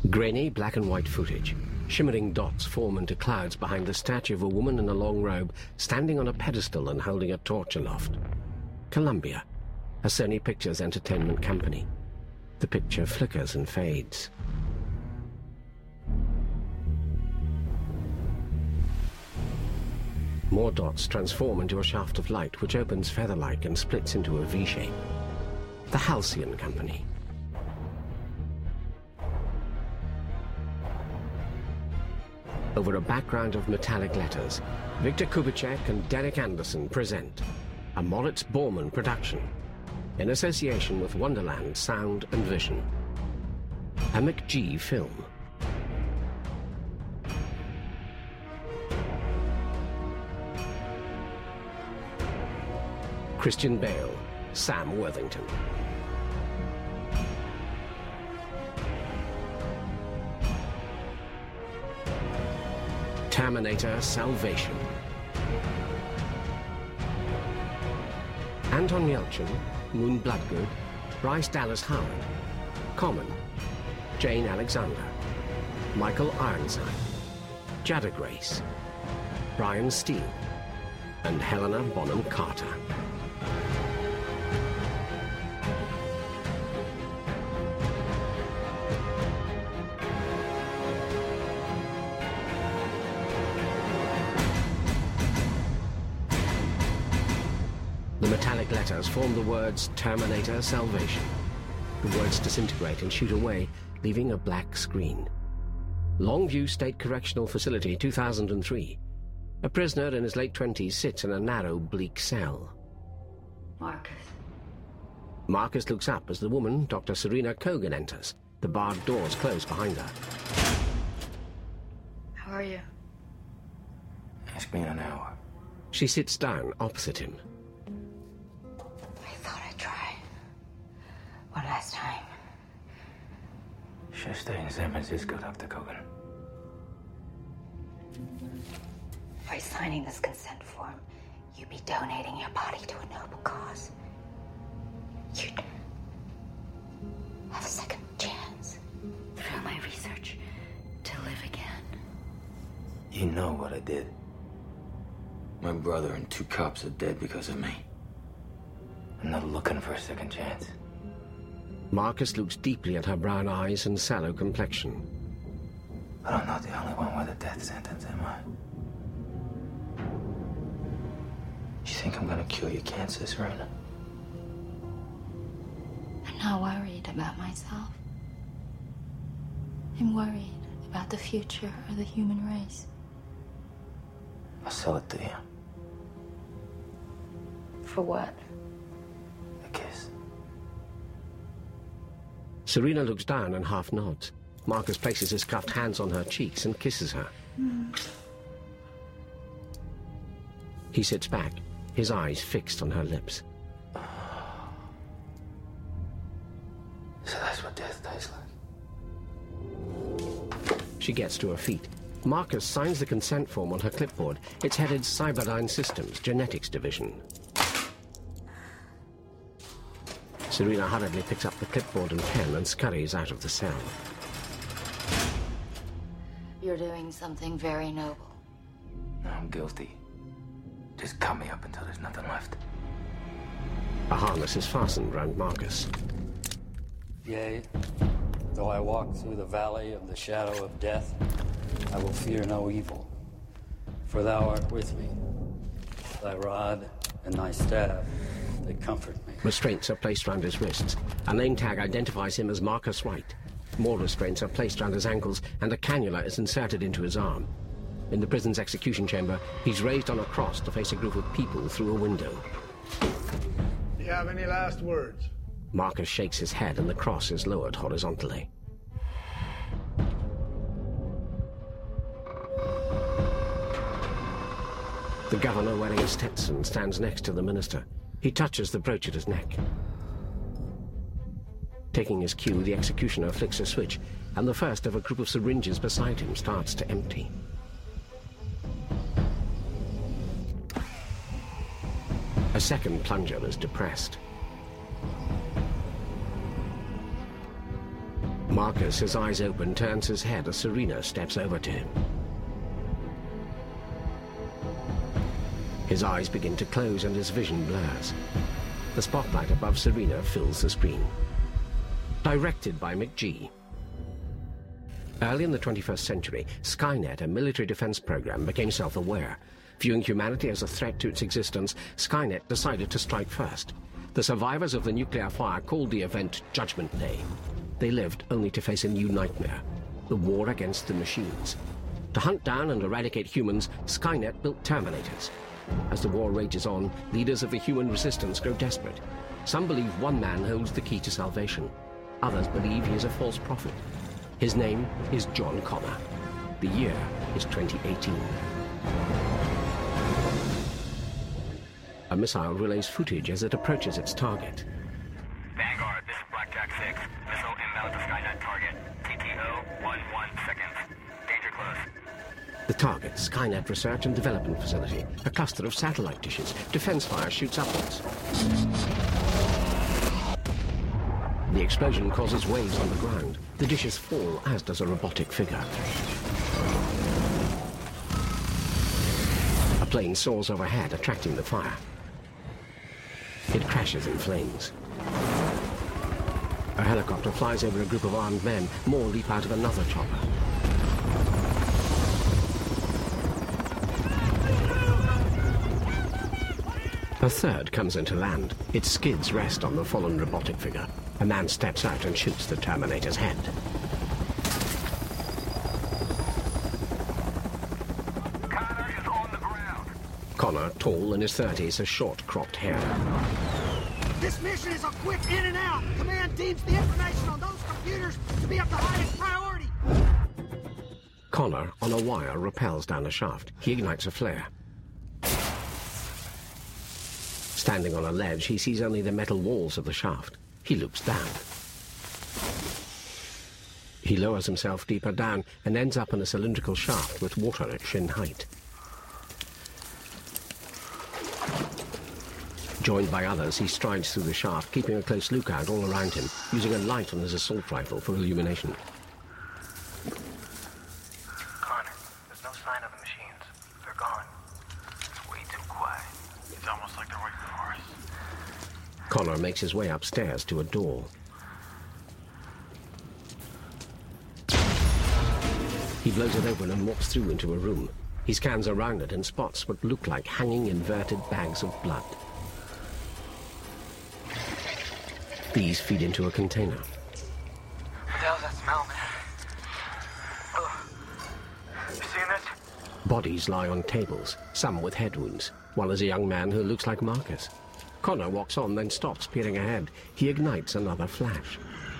Grainy black and white footage. Shimmering dots form into clouds behind the statue of a woman in a long robe standing on a pedestal and holding a torch aloft. Columbia, a Sony Pictures entertainment company. The picture flickers and fades. More dots transform into a shaft of light which opens feather-like and splits into a V shape. The Halcyon Company. Over a background of metallic letters, Victor Kubitschek and Derek Anderson present a Moritz Bormann production in association with Wonderland Sound and Vision. A McG film. Christian Bale, Sam Worthington. Terminator Salvation. Anton Yelchin, Moon Bloodgood, Bryce Dallas Howard, Common, Jane Alexander, Michael Ironside, Jada Grace, Brian Steele, and Helena Bonham Carter. The metallic letters form the words Terminator Salvation. The words disintegrate and shoot away, leaving a black screen. Longview State Correctional Facility, 2003. A prisoner in his late 20s sits in a narrow, bleak cell. Marcus. Marcus looks up as the woman, Dr. Serena Kogan, enters. The barred doors close behind her. How are you? Ask me in an hour. She sits down opposite him. I thought I'd try. One last time. Should stay in San Francisco, Dr. Kogan. By signing this consent form, you'd be donating your body to a noble cause. You'd have a second chance through my research to live again. You know what I did. My brother and 2 cops are dead because of me. I'm not looking for a second chance. Marcus looks deeply at her brown eyes and sallow complexion. But I'm not the only one with a death sentence, am I? You think I'm gonna cure your cancer, Serena? I'm not worried about myself. I'm worried about the future of the human race. I'll sell it to you. For what? A kiss. Serena looks down and half nods. Marcus places his cuffed hands on her cheeks and kisses her. He sits back, his eyes fixed on her lips. So that's what death tastes like. She gets to her feet. Marcus signs the consent form on her clipboard. It's headed Cyberdyne Systems, Genetics Division. Serena hurriedly picks up the clipboard and pen and scurries out of the cell. You're doing something very noble. I'm guilty. Just cut me up until there's nothing left. A harness is fastened round Marcus. Yea, though I walk through the valley of the shadow of death, I will fear no evil, for thou art with me. Thy rod and thy staff, they comfort me. Restraints are placed round his wrists. A name tag identifies him as Marcus Wright. More restraints are placed round his ankles, and a cannula is inserted into his arm. In the prison's execution chamber, he's raised on a cross to face a group of people through a window. Do you have any last words? Marcus shakes his head, and the cross is lowered horizontally. The governor, wearing a Stetson, stands next to the minister. He touches the brooch at his neck. Taking his cue, the executioner flicks a switch, and the first of a group of syringes beside him starts to empty. A second plunger is depressed. Marcus, his eyes open, turns his head as Serena steps over to him. His eyes begin to close and his vision blurs. The spotlight above Serena fills the screen. Directed by McG. Early in the 21st century, Skynet, a military defense program, became self-aware. Viewing humanity as a threat to its existence, Skynet decided to strike first. The survivors of the nuclear fire called the event Judgment Day. They lived only to face a new nightmare, the war against the machines. To hunt down and eradicate humans, Skynet built Terminators. As the war rages on, leaders of the human resistance grow desperate. Some believe one man holds the key to salvation. Others believe he is a false prophet. His name is John Connor. The year is 2018. A missile relays footage as it approaches its target. Vanguard, this is Blackjack 6. Missile inbound to Skynet target. TTO, 11 seconds. Danger close. The target, Skynet Research and Development Facility. A cluster of satellite dishes. Defense fire shoots upwards. The explosion causes waves on the ground. The dishes fall, as does a robotic figure. A plane soars overhead, attracting the fire. It crashes in flames. A helicopter flies over a group of armed men. More leap out of another chopper. A third comes into land. Its skids rest on the fallen robotic figure. A man steps out and shoots the Terminator's head. Connor is on the ground. Connor, tall, in his 30s, has short, cropped hair. This mission is a quick in and out. Command deems the information on those computers to be of the highest priority. Connor, on a wire, rappels down a shaft. He ignites a flare. Standing on a ledge, he sees only the metal walls of the shaft. He looks down. He lowers himself deeper down and ends up in a cylindrical shaft with water at shin height. Joined by others, he strides through the shaft, keeping a close lookout all around him, using a light on his assault rifle for illumination. Connor, there's no sign of the machines. They're gone. It's way too quiet. It's almost like they're waiting for us. Connor makes his way upstairs to a door. He blows it open and walks through into a room. He scans around it and spots what look like hanging inverted bags of blood. These feed into a container. What the hell's that smell, man? Oh. You seen this? Bodies lie on tables, some with head wounds, one is a young man who looks like Marcus. Connor walks on, then stops, peering ahead. He ignites another flash.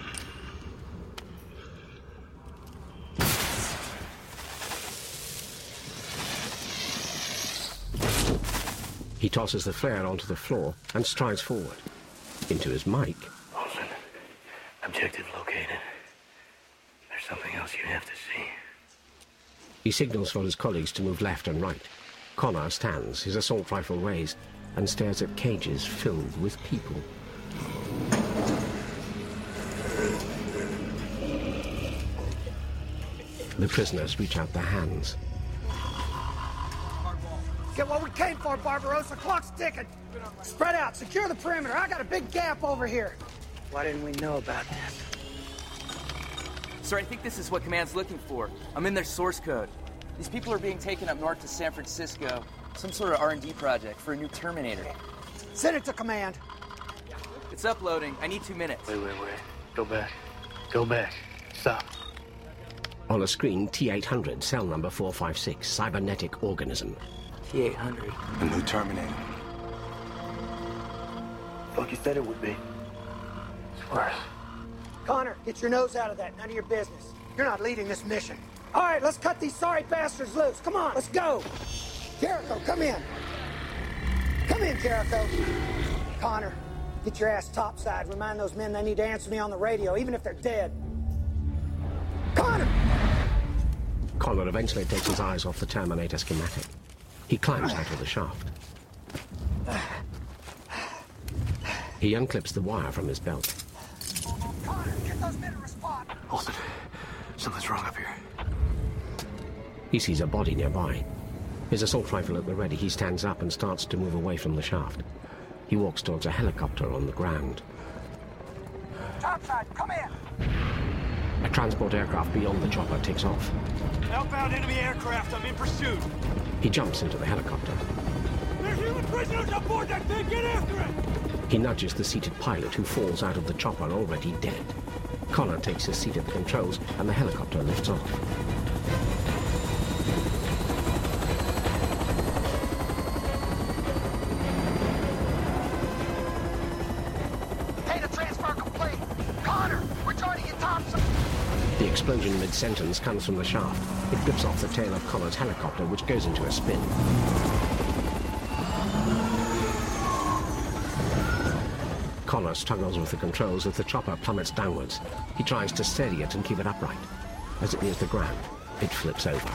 He tosses the flare onto the floor and strides forward. Into his mic. Olsen, objective located. There's something else you have to see. He signals for his colleagues to move left and right. Connor stands, his assault rifle raised, and stares at cages filled with people. The prisoners reach out their hands. Get what we came for, Barbarossa. Clock's ticking. Spread out. Secure the perimeter. I got a big gap over here. Why didn't we know about this? Sir, I think this is what Command's looking for. I'm in their source code. These people are being taken up north to San Francisco. Some sort of R&D project for a new Terminator. Send it to Command. It's uploading. I need 2 minutes. Wait. Go back. Go back. Stop. On a screen, T-800, cell number 456, cybernetic organism. T-800. A new Terminator. Fuck you said it would be. It's worse. Connor, get your nose out of that. None of your business. You're not leading this mission. All right, let's cut these sorry bastards loose. Come on, let's go. Jericho, come in. Come in, Jericho. Connor, get your ass topside. Remind those men they need to answer me on the radio, even if they're dead. Connor! Connor eventually takes his eyes off the Terminator schematic. He climbs out of the shaft. He unclips the wire from his belt. Connor, get those men to respond. Olsen, something's wrong up here. He sees a body nearby. His assault rifle at the ready, he stands up and starts to move away from the shaft. He walks towards a helicopter on the ground. Topside, come in! A transport aircraft beyond the chopper takes off. Outbound enemy aircraft, I'm in pursuit. He jumps into the helicopter. There are human prisoners aboard that thing, get after it! He nudges the seated pilot, who falls out of the chopper already dead. Connor takes his seat at the controls, and the helicopter lifts off. Data transfer complete! Connor, we're joining you, Thompson! The explosion mid-sentence comes from the shaft. It rips off the tail of Connor's helicopter, which goes into a spin. Connor struggles with the controls as the chopper plummets downwards. He tries to steady it and keep it upright. As it nears the ground, it flips over.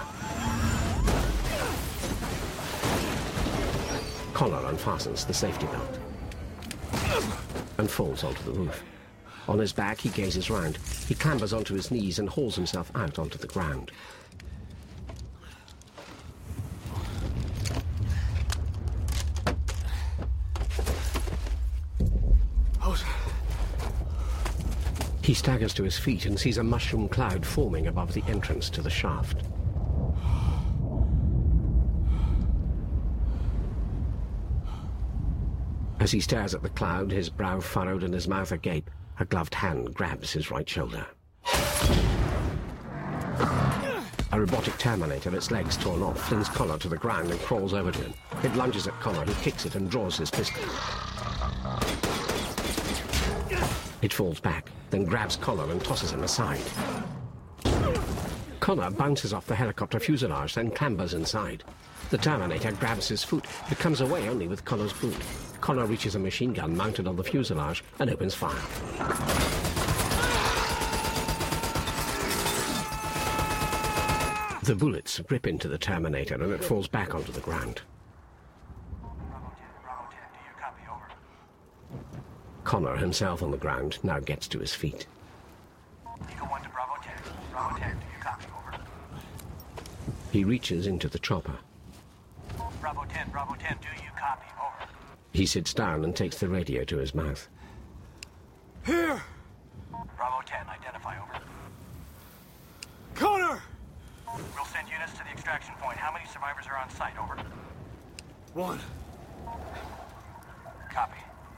Connor unfastens the safety belt and falls onto the roof. On his back, he gazes round. He clambers onto his knees and hauls himself out onto the ground. He staggers to his feet and sees a mushroom cloud forming above the entrance to the shaft. As he stares at the cloud, his brow furrowed and his mouth agape, a gloved hand grabs his right shoulder. A robotic Terminator, its legs torn off, flings Connor to the ground and crawls over to him. It lunges at Connor, who kicks it and draws his pistol. It falls back, then grabs Connor and tosses him aside. Connor bounces off the helicopter fuselage, then clambers inside. The Terminator grabs his foot, but comes away only with Connor's boot. Connor reaches a machine gun mounted on the fuselage and opens fire. The bullets rip into the Terminator and it falls back onto the ground. Connor, himself on the ground, now gets to his feet. Eagle 1 to Bravo 10. Bravo 10, do you copy? Over. He reaches into the chopper. Bravo 10, do you copy? Over. He sits down and takes the radio to his mouth. Here! Bravo 10, identify, over. Connor! We'll send units to the extraction point. How many survivors are on site, over? 1. Copy.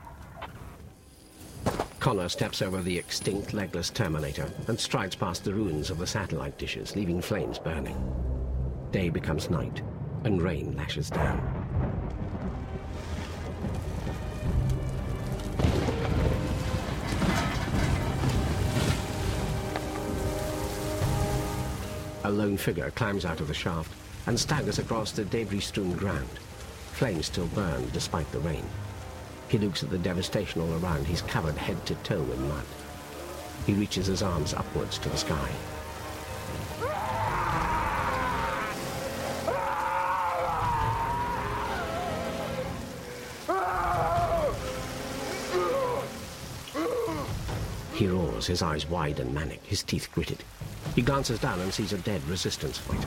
Connor steps over the extinct, legless Terminator and strides past the ruins of the satellite dishes, leaving flames burning. Day becomes night, and rain lashes down. A lone figure climbs out of the shaft and staggers across the debris-strewn ground. Flames still burn despite the rain. He looks at the devastation all around. He's covered head to toe in mud. He reaches his arms upwards to the sky. He roars, his eyes wide and manic, his teeth gritted. He glances down and sees a dead resistance fighter.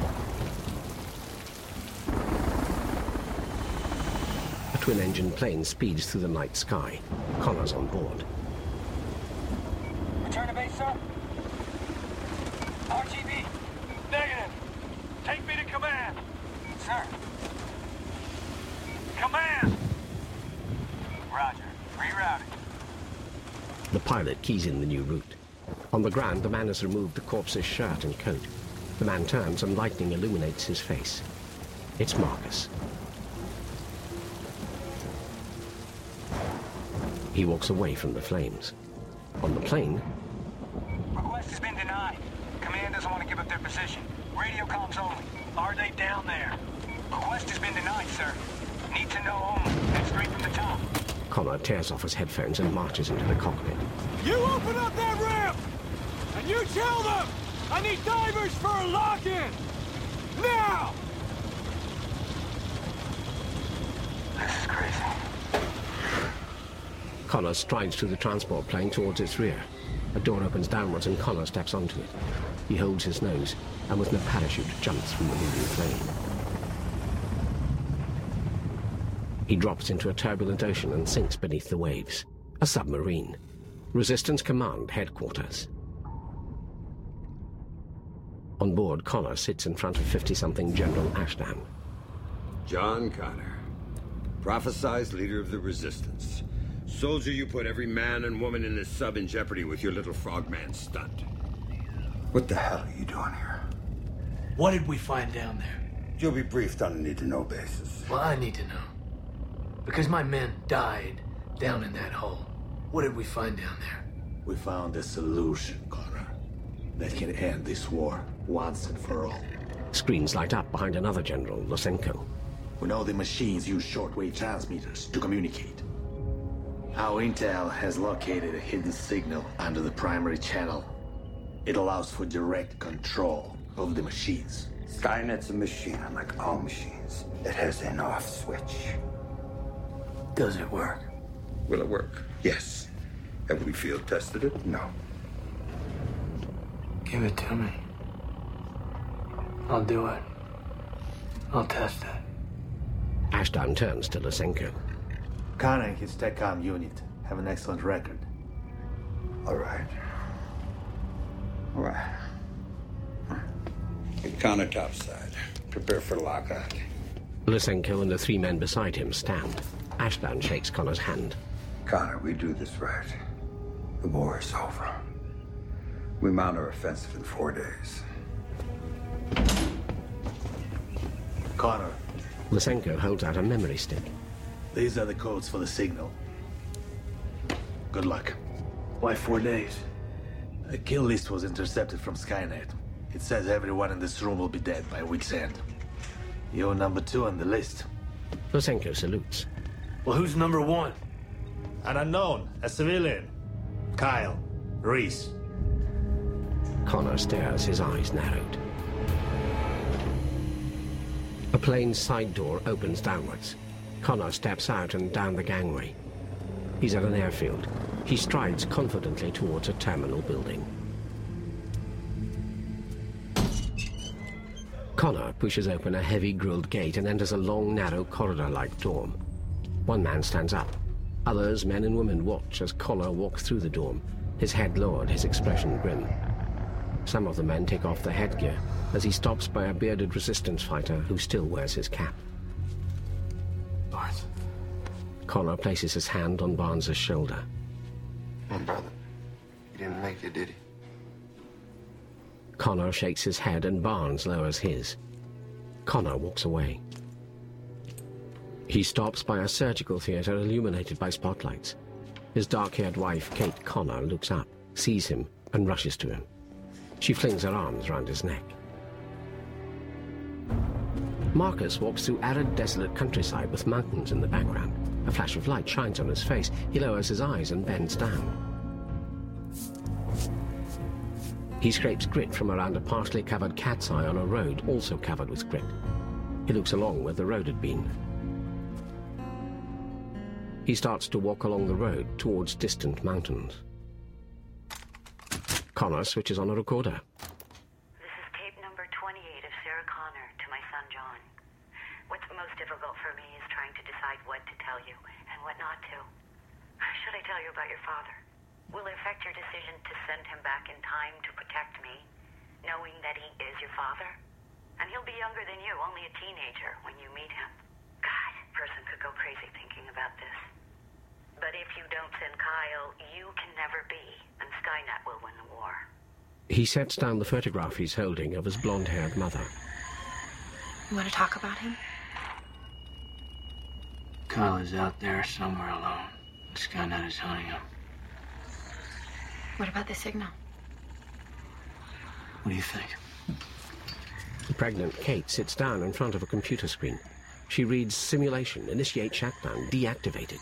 A twin-engine plane speeds through the night sky. Connor's on board. Return to base, sir. RTB. Negative. Take me to command. Sir. Command! Roger. Rerouting. The pilot keys in the new route. On the ground, the man has removed the corpse's shirt and coat. The man turns and lightning illuminates his face. It's Marcus. He walks away from the flames. On the plane... Request has been denied. Command doesn't want to give up their position. Radio comms only. Are they down there? Request has been denied, sir. Need to know only. And straight from the top. Connor tears off his headphones and marches into the cockpit. You open up that ramp! And you tell them! I need divers for a lock-in! Now! This is crazy. Connor strides through the transport plane towards its rear. A door opens downwards and Connor steps onto it. He holds his nose and with no parachute jumps from the moving plane. He drops into a turbulent ocean and sinks beneath the waves. A submarine. Resistance Command Headquarters. On board, Connor sits in front of 50-something General Ashdown. John Connor, prophesized leader of the Resistance. Soldier, you put every man and woman in this sub in jeopardy with your little frogman stunt. What the hell are you doing here? What did we find down there? You'll be briefed on a need-to-know basis. Well, I need to know. Because my men died down in that hole. What did we find down there? We found a solution, Connor, that can end this war once and for all. Screens light up behind another general, Lysenko. We know the machines use shortwave transmitters to communicate. Our intel has located a hidden signal under the primary channel. It allows for direct control of the machines. Skynet's a machine, unlike all machines. It has an off switch. Does it work? Will it work? Yes. Have we field tested it? No. Give it to me. I'll do it. I'll test it. Ashdown turns to Lysenko. Connor and his TechCom unit have an excellent record. All right. All right. Get Connor topside. Prepare for lockout. Lysenko and the three men beside him stand. Ashdown shakes Connor's hand. Connor, we do this right. The war is over. We mount our offensive in 4 days. Connor. Lysenko holds out a memory stick. These are the codes for the signal. Good luck. Why 4 days? A kill list was intercepted from Skynet. It says everyone in this room will be dead by week's end. You're number 2 on the list. Lysenko salutes. Well, who's number 1? An unknown, a civilian. Kyle Reese. Connor stares, his eyes narrowed. A plane's side door opens downwards. Connor steps out and down the gangway. He's at an airfield. He strides confidently towards a terminal building. Connor pushes open a heavy grilled gate and enters a long, narrow corridor-like dorm. One man stands up. Others, men and women, watch as Connor walks through the dorm, his head lowered, his expression grim. Some of the men take off their headgear as he stops by a bearded resistance fighter who still wears his cap. Barnes. Connor places his hand on Barnes' shoulder. My brother. He didn't make it, did he? Connor shakes his head and Barnes lowers his. Connor walks away. He stops by a surgical theater illuminated by spotlights. His dark-haired wife, Kate Connor, looks up, sees him, and rushes to him. She flings her arms round his neck. Marcus walks through arid, desolate countryside with mountains in the background. A flash of light shines on his face. He lowers his eyes and bends down. He scrapes grit from around a partially covered cat's eye on a road also covered with grit. He looks along where the road had been. He starts to walk along the road towards distant mountains. Connor switches on a recorder. This is tape number 28 of Sarah Connor to my son John. What's most difficult for me is trying to decide what to tell you and what not to. Should I tell you about your father? Will it affect your decision to send him back in time to protect me, knowing that he is your father? And he'll be younger than you, only a teenager when you meet him. God, a person could go crazy thinking about this. But if you don't send Kyle, you can never be, and Skynet will win the war. He sets down the photograph he's holding of his blonde-haired mother. You want to talk about him? Kyle is out there somewhere alone. Skynet is hunting him. What about the signal? What do you think? The pregnant Kate sits down in front of a computer screen. She reads simulation, initiate shutdown, deactivated.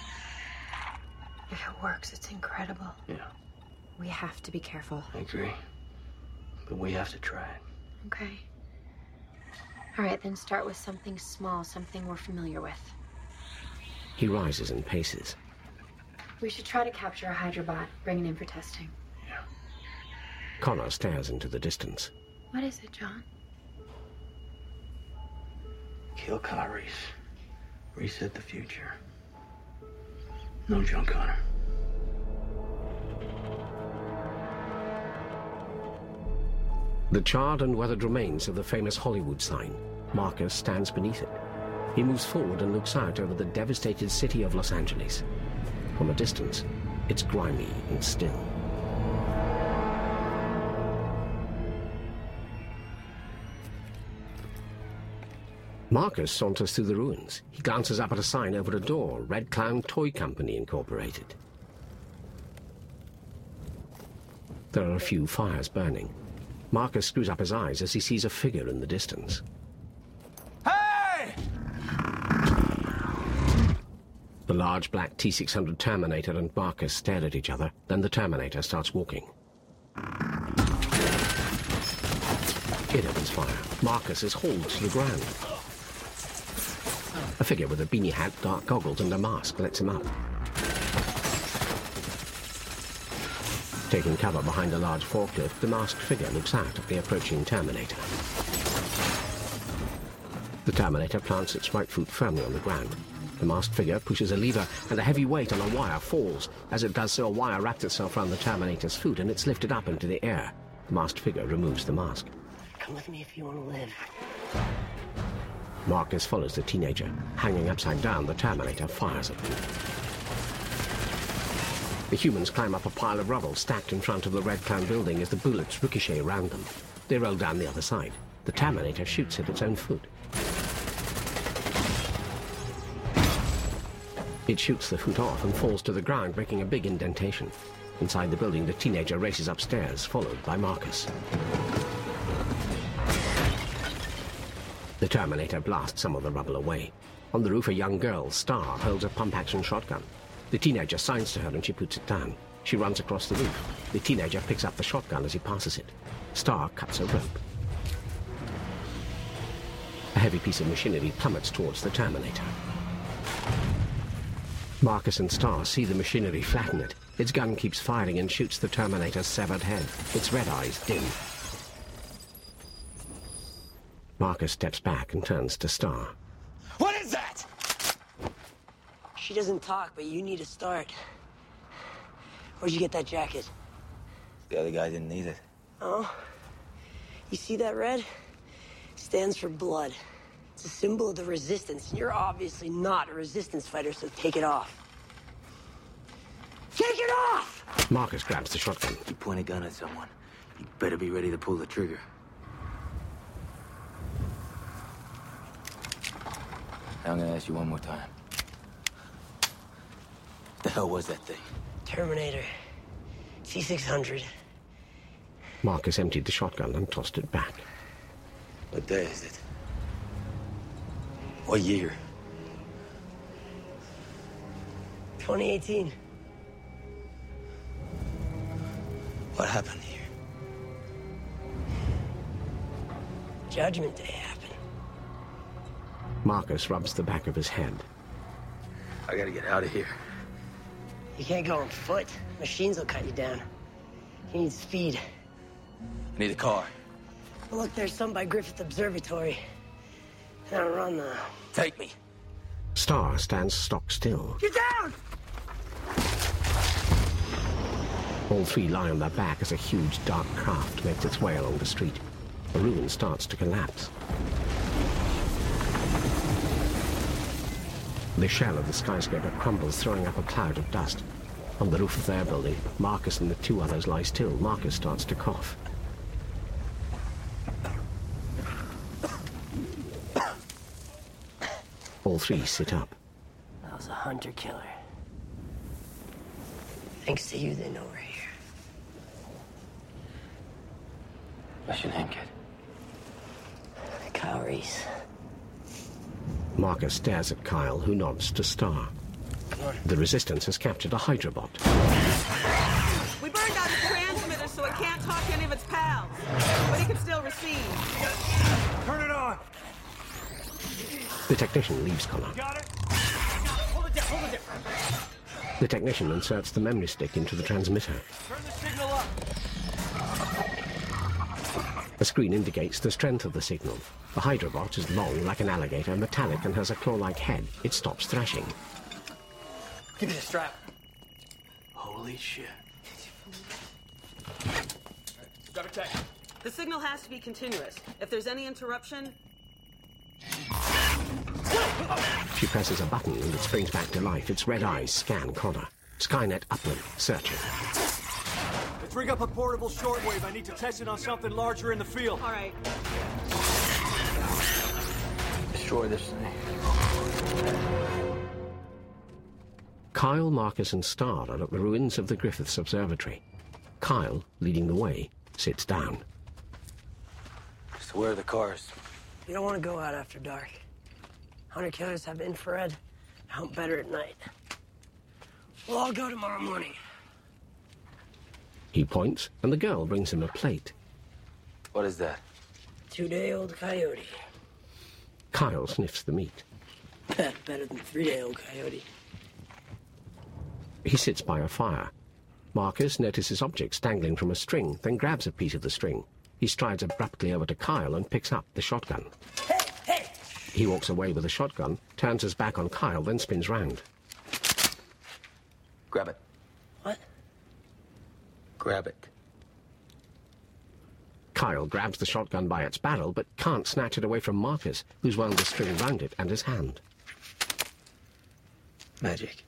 If it works, it's incredible. Yeah. We have to be careful. I agree. But we have to try it. Okay. All right, then start with something small, something we're familiar with. He rises and paces. We should try to capture a Hydrobot, bring it in for testing. Connor stares into the distance. What is it, John? Kill Kyle Reese. Reset the future. No John Connor. The charred and weathered remains of the famous Hollywood sign. Marcus stands beneath it. He moves forward and looks out over the devastated city of Los Angeles. From a distance, it's grimy and still. Marcus saunters through the ruins. He glances up at a sign over a door, Red Clown Toy Company Incorporated. There are a few fires burning. Marcus screws up his eyes as he sees a figure in the distance. Hey! The large black T-600 Terminator and Marcus stare at each other, then the Terminator starts walking. It opens fire. Marcus is hauled to the ground. A figure with a beanie hat, dark goggles and a mask lets him up. Taking cover behind a large forklift, the masked figure looks out at the approaching Terminator. The Terminator plants its right foot firmly on the ground. The masked figure pushes a lever, and a heavy weight on a wire falls. As it does so, a wire wraps itself around the Terminator's foot, and it's lifted up into the air. The masked figure removes the mask. Come with me if you want to live. Marcus follows the teenager. Hanging upside down, the Terminator fires at them. The humans climb up a pile of rubble stacked in front of the Red Clown building as the bullets ricochet around them. They roll down the other side. The Terminator shoots at its own foot. It shoots the foot off and falls to the ground, making a big indentation. Inside the building, the teenager races upstairs, followed by Marcus. The Terminator blasts some of the rubble away. On the roof, a young girl, Star, holds a pump-action shotgun. The teenager signs to her and she puts it down. She runs across the roof. The teenager picks up the shotgun as he passes it. Star cuts a rope. A heavy piece of machinery plummets towards the Terminator. Marcus and Star see the machinery flatten it. Its gun keeps firing and shoots the Terminator's severed head. Its red eyes dim. Marcus steps back and turns to Star. What is that? She doesn't talk, but you need a start. Where'd you get that jacket? The other guy didn't need it. Oh? You see that red? It stands for blood. It's a symbol of the Resistance. You're obviously not a Resistance fighter, so take it off. Take it off! Marcus grabs the shotgun. You point a gun at someone, you better be ready to pull the trigger. I'm gonna ask you one more time. What the hell was that thing? Terminator. T-600. Marcus emptied the shotgun and tossed it back. What day is it? What year? 2018. What happened here? Judgment Day happened. Marcus rubs the back of his head. I gotta get out of here. You can't go on foot. Machines will cut you down. You need speed. I need a car. Well, look, there's some by Griffith Observatory. And I'll run the... Take me. Star stands stock still. Get down! All three lie on their back as a huge, dark craft makes its way along the street. The ruin starts to collapse. The shell of the skyscraper crumbles, throwing up a cloud of dust. On the roof of their building, Marcus and the two others lie still. Marcus starts to cough. All three sit up. That was a hunter-killer. Thanks to you, they know we're here. What's your name, kid? Kyle Reese. Marcus stares at Kyle, who nods to Star. The Resistance has captured a Hydrobot. We burned out the transmitter so it can't talk to any of its pals. But it can still receive. Turn it on! The technician leaves Connor. Got it? Hold it down, hold it down. The technician inserts the memory stick into the transmitter. Turn the signal up. A screen indicates the strength of the signal. The Hydrobot is long like an alligator, metallic, and has a claw-like head. It stops thrashing. Give me the strap. Holy shit. Grab a tech. The signal has to be continuous. If there's any interruption... She presses a button and it springs back to life. Its red eyes scan Connor. Skynet upland, searching. Let's rig up a portable shortwave. I need to test it on something larger in the field. All right. Destroy this thing. Kyle, Marcus, and Starr are at the ruins of the Griffiths Observatory. Kyle, leading the way, sits down. So where are the cars? You don't want to go out after dark. Hunter killers have infrared. Hunt better at night. We'll all go tomorrow morning. He points, and the girl brings him a plate. What is that? 2-day-old coyote. Kyle sniffs the meat. Better than 3-day-old coyote. He sits by a fire. Marcus notices objects dangling from a string, then grabs a piece of the string. He strides abruptly over to Kyle and picks up the shotgun. Hey! He walks away with the shotgun, turns his back on Kyle, then spins round. Grab it. What? Grab it. Kyle grabs the shotgun by its barrel, but can't snatch it away from Marcus, who's wound the string round it and his hand. Magic.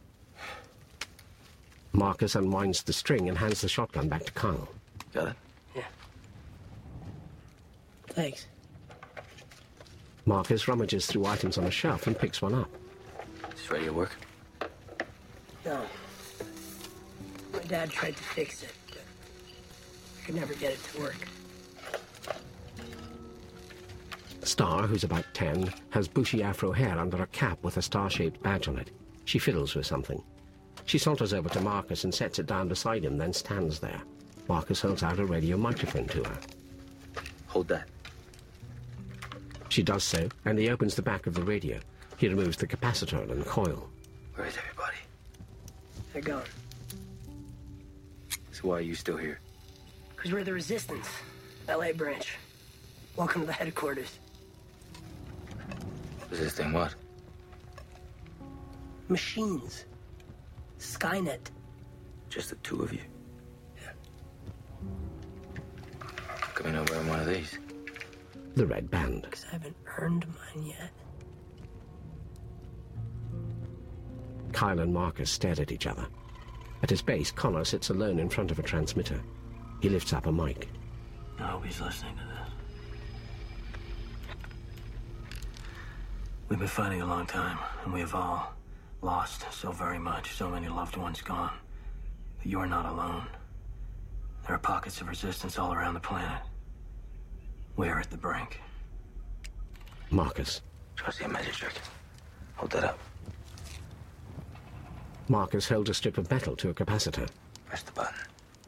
Marcus unwinds the string and hands the shotgun back to Kyle. Got it? Yeah. Thanks. Marcus rummages through items on a shelf and picks one up. Is it ready to work? No. My dad tried to fix it, but I could never get it to work. Starr, who's about 10, has bushy afro hair under a cap with a star-shaped badge on it. She fiddles with something. She saunters over to Marcus and sets it down beside him, then stands there. Marcus holds out a radio microphone to her. Hold that. She does so, and he opens the back of the radio. He removes the capacitor and coil. Where is everybody? They're gone. So why are you still here? Because we're the Resistance. LA branch. Welcome to the headquarters. Resisting what? Machines. Skynet. Just the two of you? Yeah. Come in over in one of these. The red band. Because I haven't earned mine yet. Kyle and Marcus stared at each other. At his base, Connor sits alone in front of a transmitter. He lifts up a mic. I hope he's listening to this. We've been fighting a long time, and we have all lost so very much, so many loved ones gone. But you are not alone. There are pockets of resistance all around the planet. We are at the brink. Marcus. Try to see a magic trick. Hold that up. Marcus holds a strip of metal to a capacitor. Press the button.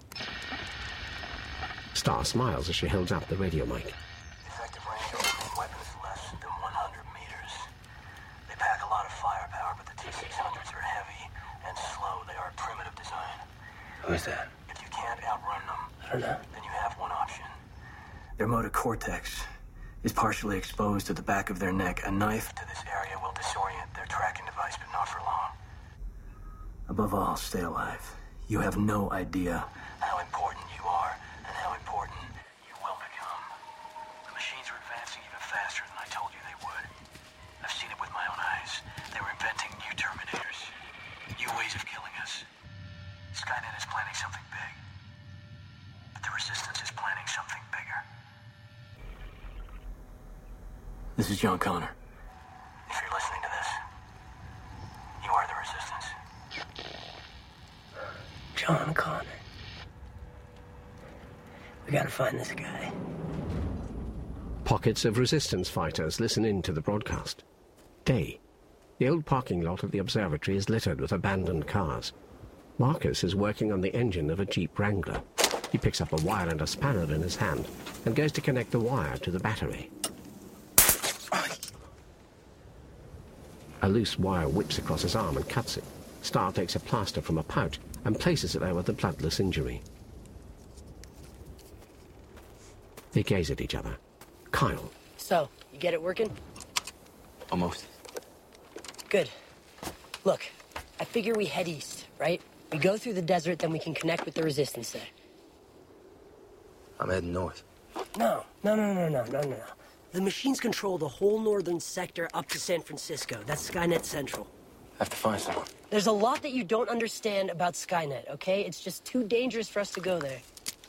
Starr smiles as she holds up the radio mic. Effective range of main weapons less than 100 meters. They pack a lot of firepower, but the T-600s are heavy and slow. They are a primitive design. Who is that? If you can't outrun them, I don't know. then you have one option. Their motor cortex is partially exposed to the back of their neck. A knife To this area will disorient their tracking device, but not for long. Above all, stay alive. You have no idea How important you are and how important you will become. The machines are advancing even faster than I told you they would. I've seen it with my own eyes. They were inventing new Terminators, new ways of killing us. Skynet is planning something big, but the Resistance is planning something bigger. This is John Connor. If you're listening to this, you are the Resistance. John Connor. We gotta find this guy. Pockets of resistance fighters listen in to the broadcast. Day. The old parking lot of the observatory is littered with abandoned cars. Marcus is working on the engine of a Jeep Wrangler. He picks up a wire and a spanner in his hand and goes to connect the wire to the battery. A loose wire whips across his arm and cuts it. Starr takes a plaster from a pouch and places it over the bloodless injury. They gaze at each other. Kyle. So, you get it working? Almost. Good. Look, I figure we head east, right? We go through the desert, then we can connect with the resistance there. I'm heading north. No. The machines control the whole northern sector up to San Francisco. That's Skynet Central. Have to find someone. There's a lot that you don't understand about Skynet, okay? It's just too dangerous for us to go there.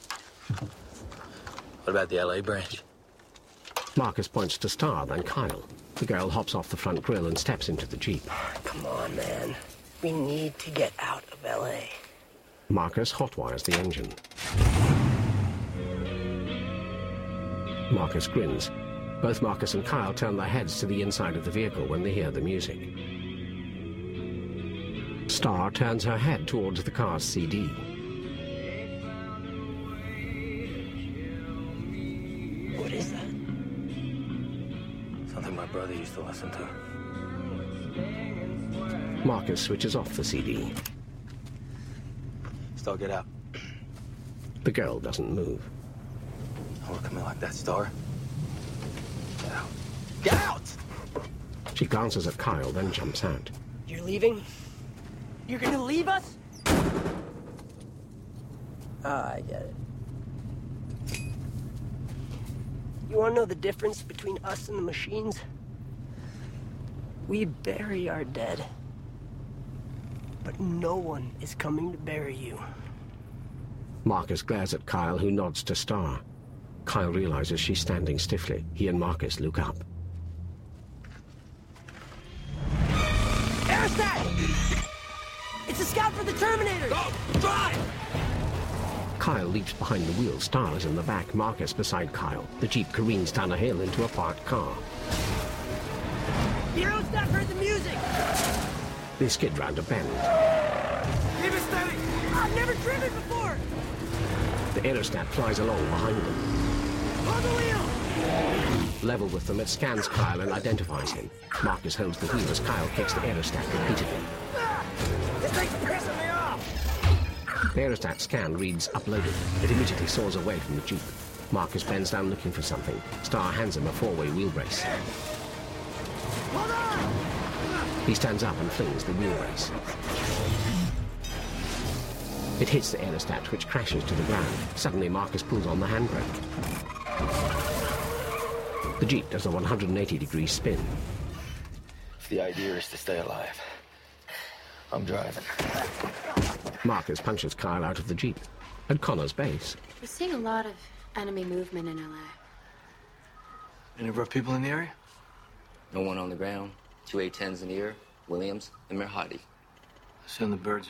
What about the LA branch? Marcus points to Star, then Kyle. The girl hops off the front grille and steps into the Jeep. Come on, man. We need to get out of LA. Marcus hotwires the engine. Marcus grins. Both Marcus and Kyle turn their heads to the inside of the vehicle when they hear the music. Star turns her head towards the car's CD. What is that? Something my brother used to listen to. Marcus switches off the CD. Star, get out. The girl doesn't move. Don't look at me like that, Star. Get out. Get out! She glances at Kyle, then jumps out. You're leaving? You're gonna leave us? I get it. You wanna know the difference between us and the machines? We bury our dead. But no one is coming to bury you. Marcus glares at Kyle, who nods to Star. Kyle realizes she's standing stiffly. He and Marcus look up. Aerostat! It's a scout for the Terminator! Go! Drive! Kyle leaps behind the wheel. Star is in the back, Marcus beside Kyle. The Jeep careens down a hill into a parked car. The aerostat heard the music! They skid round a bend. Keep it steady! I've never driven before! The aerostat flies along behind them. On the wheel! Level with them, it scans Kyle and identifies him. Marcus holds the wheel as Kyle kicks the aerostat repeatedly. This thing's pissing me off! The aerostat scan reads uploaded. It immediately soars away from the Jeep. Marcus bends down looking for something. Star hands him a four-way wheel brace. Hold on! He stands up and flings the wheel brace. It hits the aerostat, which crashes to the ground. Suddenly, Marcus pulls on the handbrake. The Jeep does a 180-degree spin. If the idea is to stay alive, I'm driving. Marcus punches Kyle out of the Jeep. At Connor's base. We're seeing a lot of enemy movement in LA. Any of our people in the area? No one on the ground. 2 A-10s in the air, Williams and Mirhadi. Send the birds in.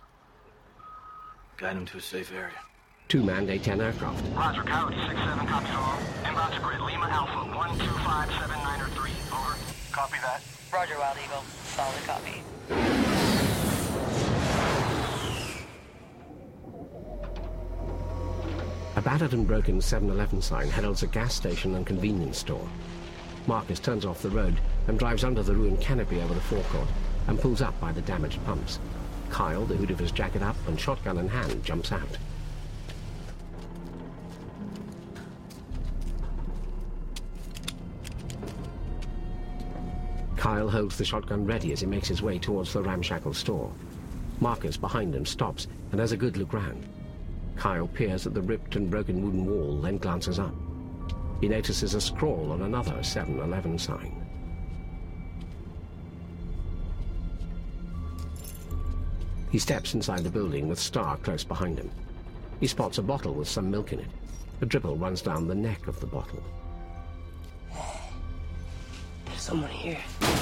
Guide them to a safe area. 2 manned A-10 aircraft. Roger, Coyote 6-7, copies all. Inbound to grid, Lima Alpha, 12579 over. Copy that. Roger, Wild Eagle. Solid copy. A battered and broken 7-Eleven sign heralds a gas station and convenience store. Marcus turns off the road and drives under the ruined canopy over the forecourt and pulls up by the damaged pumps. Kyle, the hood of his jacket up and shotgun in hand, jumps out. Kyle holds the shotgun ready as he makes his way towards the ramshackle store. Marcus, behind him, stops and has a good look round. Kyle peers at the ripped and broken wooden wall, then glances up. He notices a scrawl on another 7-Eleven sign. He steps inside the building with Star close behind him. He spots a bottle with some milk in it. A dribble runs down the neck of the bottle. There's someone here.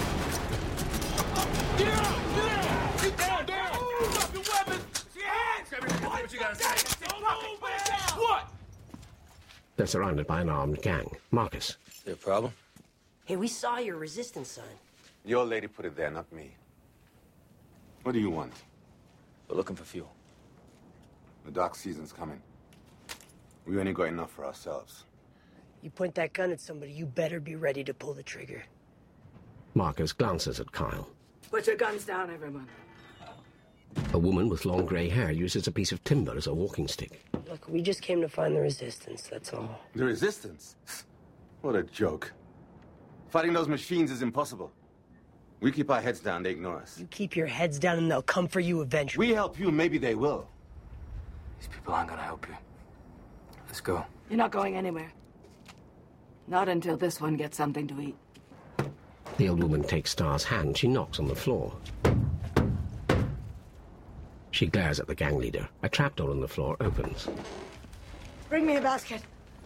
Get out! Get out! Get down! Down! Drop your weapons! It's your hands! What you gotta say? What? They're surrounded by an armed gang. Marcus. Is there a problem? Hey, we saw your resistance sign. Your lady put it there, not me. What do you want? We're looking for fuel. The dark season's coming. We only got enough for ourselves. You point that gun at somebody, you better be ready to pull the trigger. Marcus glances at Kyle. Put your guns down, everyone. A woman with long grey hair uses a piece of timber as a walking stick. Look, we just came to find the Resistance, that's all. The Resistance? What a joke. Fighting those machines is impossible. We keep our heads down, they ignore us. You keep your heads down and they'll come for you eventually. We help you, maybe they will. These people aren't gonna help you. Let's go. You're not going anywhere. Not until this one gets something to eat. The old woman takes Star's hand. She knocks on the floor. She glares at the gang leader. A trapdoor on the floor opens. Bring me a basket.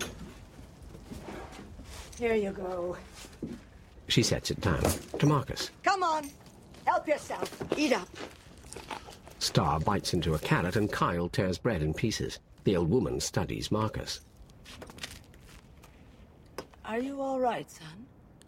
Here you go. She sets it down. To Marcus. Come on. Help yourself. Eat up. Star bites into a carrot and Kyle tears bread in pieces. The old woman studies Marcus. Are you all right, son?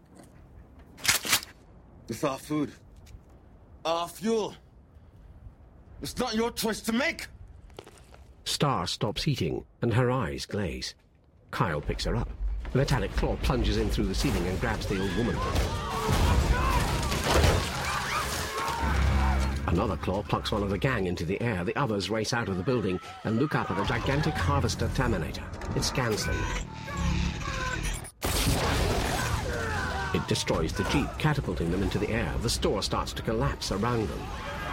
It's our food. Our fuel. It's not your choice to make. Star stops eating, and her eyes glaze. Kyle picks her up. A metallic claw plunges in through the ceiling and grabs the old woman. Another claw plucks one of the gang into the air. The others race out of the building and look up at a gigantic harvester Terminator. It scans them. It destroys the jeep, catapulting them into the air. The store starts to collapse around them.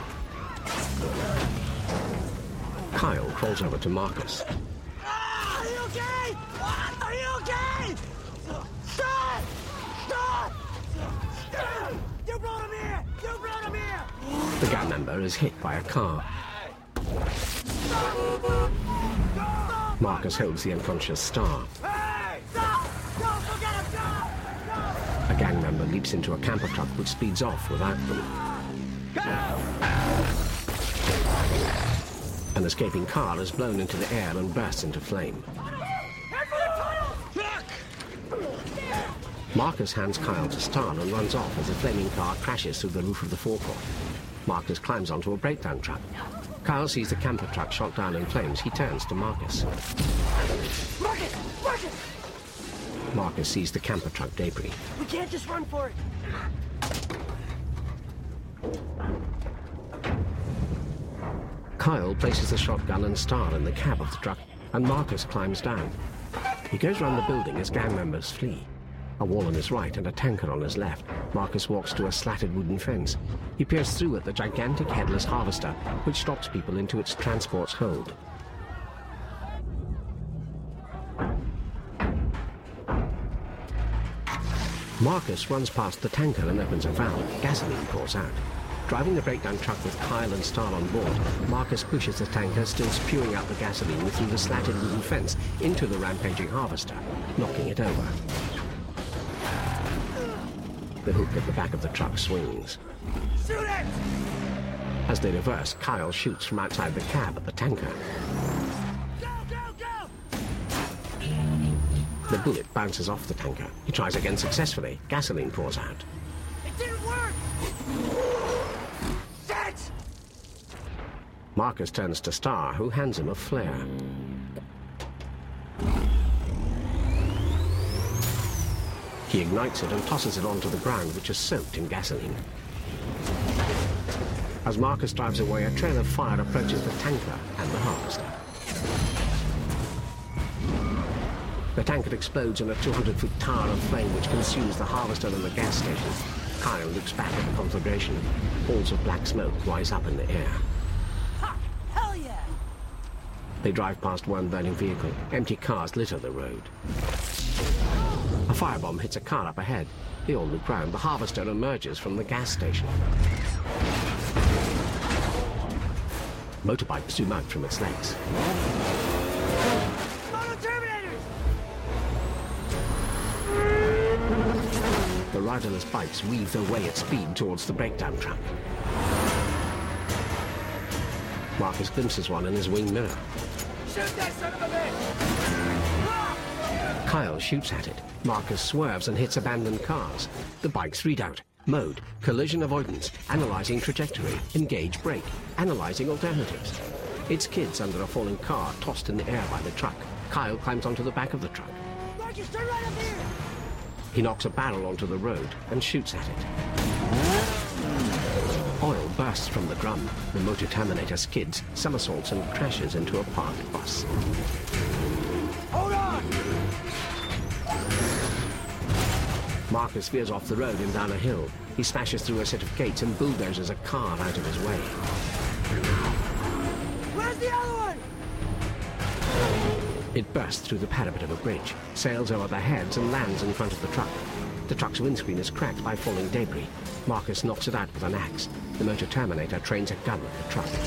Kyle crawls over to Marcus. Are you okay? What? Are you okay? Stop! Stop! Stop! You brought him here! You brought him here! The gang member is hit by a car. Marcus holds the unconscious Star. Hey! Stop! Don't forget him! Stop! A gang member leaps into a camper truck which speeds off without them. An escaping car is blown into the air and bursts into flame. Marcus hands Kyle to Star and runs off as the flaming car crashes through the roof of the forecourt. Marcus climbs onto a breakdown truck. Kyle sees the camper truck shot down in flames. He turns to Marcus. Marcus! Marcus! Marcus sees the camper truck debris. We can't just run for it. Kyle places the shotgun and Star in the cab of the truck, and Marcus climbs down. He goes round the building as gang members flee. A wall on his right and a tanker on his left. Marcus walks to a slatted wooden fence. He peers through at the gigantic headless harvester, which stops people into its transport's hold. Marcus runs past the tanker and opens a valve. Gasoline pours out. Driving the breakdown truck with Kyle and Star on board, Marcus pushes the tanker, still spewing out the gasoline through the slatted wooden fence, into the rampaging harvester, knocking it over. The hook at the back of the truck swings. Shoot it! As they reverse, Kyle shoots from outside the cab at the tanker. Go, go, go! The bullet bounces off the tanker. He tries again successfully. Gasoline pours out. It didn't work! Shit! Marcus turns to Star, who hands him a flare. He ignites it and tosses it onto the ground, which is soaked in gasoline. As Marcus drives away, a trail of fire approaches the tanker and the harvester. The tanker explodes in a 200-foot tower of flame which consumes the harvester and the gas station. Kyle looks back at the conflagration. Balls of black smoke rise up in the air. Ha! Hell yeah! They drive past one burning vehicle. Empty cars litter the road. A firebomb hits a car up ahead. They all look round. The harvester emerges from the gas station. Motorbikes zoom out from its legs. The riderless bikes weave their way at speed towards the breakdown truck. Marcus glimpses one in his wing mirror. Shoot that son of a bitch! Kyle shoots at it. Marcus swerves and hits abandoned cars. The bikes read out. Mode, collision avoidance, analyzing trajectory, engage brake, analyzing alternatives. It's kids under a falling car tossed in the air by the truck. Kyle climbs onto the back of the truck. Marcus, turn right up here! He knocks a barrel onto the road and shoots at it. Oil bursts from the drum. The motor Terminator skids, somersaults, and crashes into a parked bus. Hold on! Marcus veers off the road and down a hill. He smashes through a set of gates and bulldozes a car out of his way. Where's the other one? It bursts through the parapet of a bridge, sails over their heads, and lands in front of the truck. The truck's windscreen is cracked by falling debris. Marcus knocks it out with an axe. The motor Terminator trains a gun at the truck.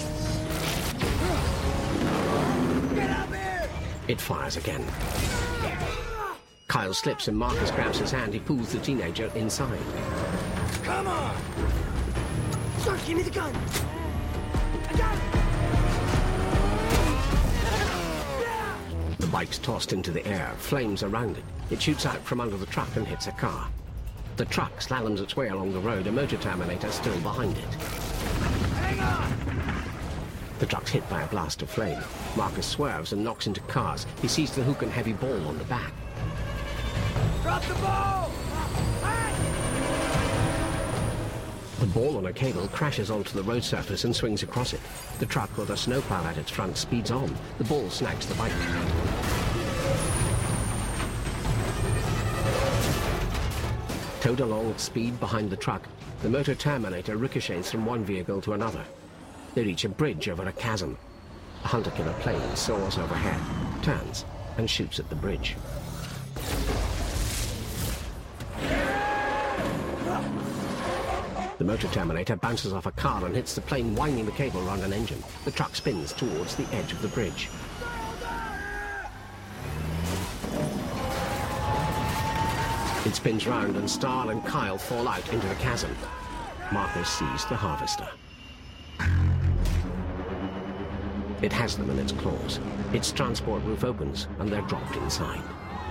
Get up here! It fires again. Kyle slips and Marcus grabs his hand. He pulls the teenager inside. Come on! Sir, give me the gun! I got it! The bike's tossed into the air, flames around it. It shoots out from under the truck and hits a car. The truck slaloms its way along the road, a motor Terminator still behind it. Hang on! The truck's hit by a blast of flame. Marcus swerves and knocks into cars. He sees the hook and heavy ball on the back. Drop the ball! Hey! The ball on a cable crashes onto the road surface and swings across it. The truck with a snowplow at its front speeds on. The ball snags the bike. Towed along at speed behind the truck, the motor Terminator ricochets from one vehicle to another. They reach a bridge over a chasm. A hunter-killer plane soars overhead, turns, and shoots at the bridge. The motor Terminator bounces off a car and hits the plane, winding the cable around an engine. The truck spins towards the edge of the bridge. It spins round and Stahl and Kyle fall out into the chasm. Marcus sees the harvester. It has them in its claws. Its transport roof opens and they're dropped inside.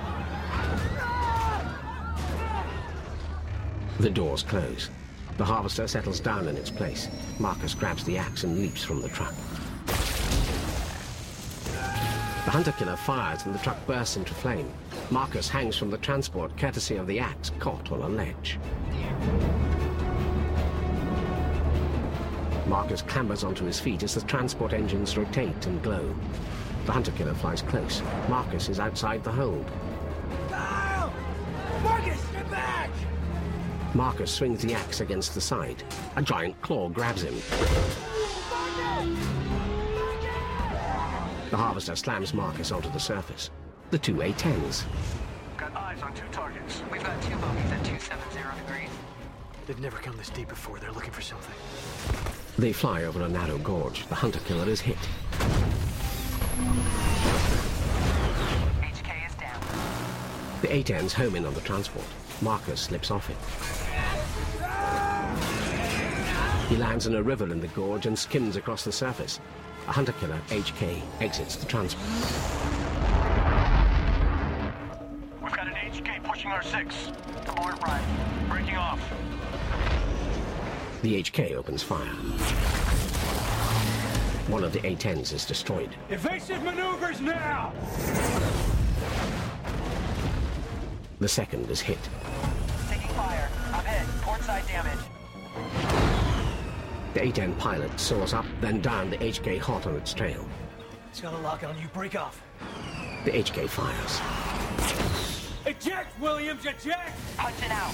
The doors close. The harvester settles down in its place. Marcus grabs the axe and leaps from the truck. The hunter-killer fires and the truck bursts into flame. Marcus hangs from the transport, courtesy of the axe caught on a ledge. Marcus clambers onto his feet as the transport engines rotate and glow. The hunter-killer flies close. Marcus is outside the hold. Kyle! Marcus, get back! Marcus swings the axe against the side. A giant claw grabs him. The harvester slams Marcus onto the surface. The two A-10s. Got eyes on two targets. We've got two bogeys at 270 degrees. They've never come this deep before. They're looking for something. They fly over a narrow gorge. The hunter-killer is hit. HK is down. The A-10s home in on the transport. Marcus slips off it. He lands in a river in the gorge and skims across the surface. A hunter-killer, HK, exits the transport. We've got an HK pushing our 6. Abort right. Breaking off. The HK opens fire. One of the A-10s is destroyed. Evasive maneuvers now! The second is hit. Taking fire. I'm hit. Port side damage. The A-10 pilot soars up, then down, the HK hot on its trail. It's got a lock on you. Break off. The HK fires. Eject, Williams! Eject! Punching out.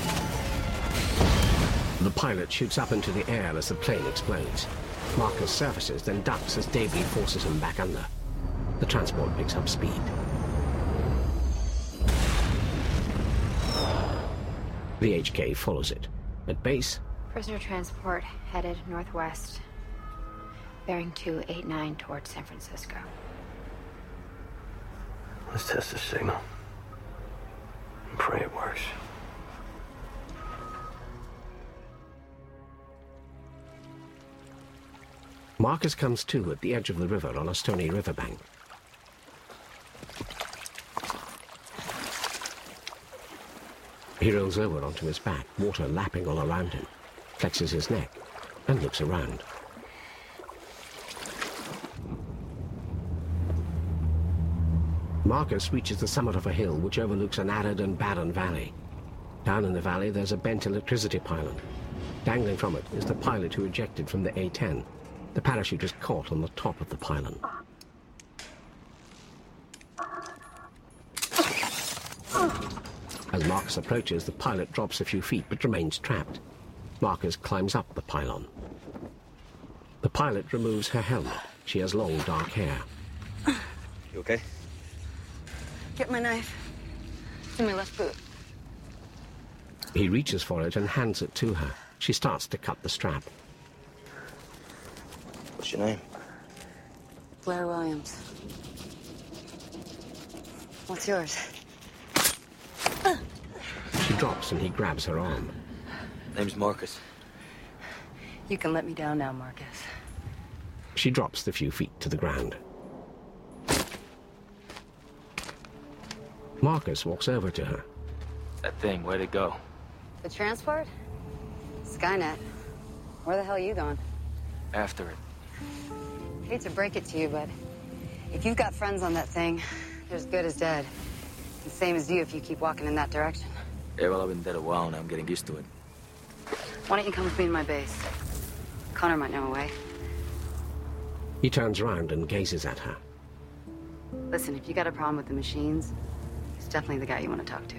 The pilot shoots up into the air as the plane explodes. Marcus surfaces, then ducks as debris forces him back under. The transport picks up speed. The HK follows it. At base, Prisoner transport headed northwest, bearing 289 towards San Francisco. Let's test the signal. And pray it works. Marcus comes to at the edge of the river on a stony riverbank. He rolls over onto his back, water lapping all around him, flexes his neck, and looks around. Marcus reaches the summit of a hill which overlooks an arid and barren valley. Down in the valley, there's a bent electricity pylon. Dangling from it is the pilot who ejected from the A-10. The parachute is caught on the top of the pylon. As Marcus approaches, the pilot drops a few feet but remains trapped. Marcus climbs up the pylon. The pilot removes her helmet. She has long, dark hair. You okay? Get my knife. It's in my left boot. He reaches for it and hands it to her. She starts to cut the strap. What's your name? Blair Williams. What's yours? She drops and he grabs her arm. Name's Marcus. You can let me down now, Marcus. She drops the few feet to the ground. Marcus walks over to her. That thing, where'd it go? The transport? Skynet. Where the hell are you going? After it. Hate to break it to you, but if you've got friends on that thing, they're as good as dead. The same as you if you keep walking in that direction. Yeah, well, I've been dead a while now. I'm getting used to it. Why don't you come with me to my base? Connor might know a way. He turns around and gazes at her. Listen, if you got a problem with the machines, he's definitely the guy you want to talk to.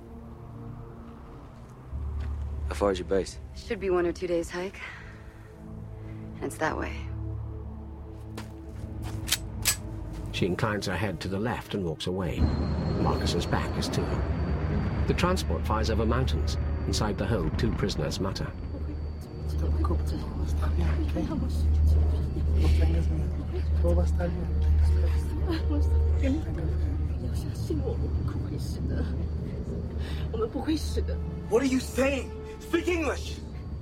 How far is your base? Should be 1 or 2 days hike. And it's that way. She inclines her head to the left and walks away. Marcus's back is to her. The transport flies over mountains. Inside the hold, 2 prisoners mutter. What are you saying? Speak English!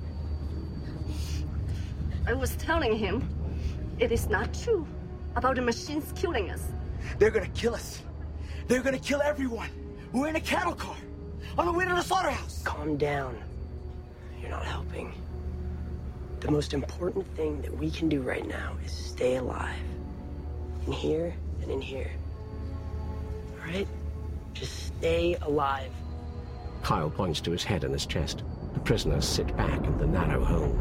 I was telling him it is not true about the machines killing us. They're gonna kill us. They're gonna kill everyone. We're in a cattle car on the way to the slaughterhouse. Calm down. You're not helping. The most important thing that we can do right now is stay alive. In here and in here. All right? Just stay alive. Kyle points to his head and his chest. The prisoners sit back in the narrow hold.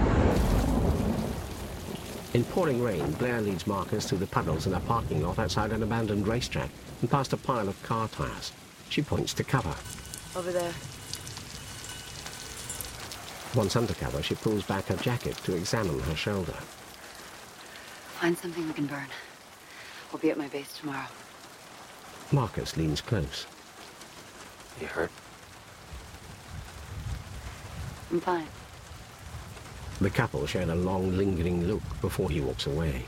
In pouring rain, Blair leads Marcus through the puddles in a parking lot outside an abandoned racetrack and past a pile of car tires. She points to cover. Over there. Once under cover, she pulls back her jacket to examine her shoulder. Find something we can burn. We'll be at my base tomorrow. Marcus leans close. You hurt? I'm fine. The couple share a long, lingering look before he walks away.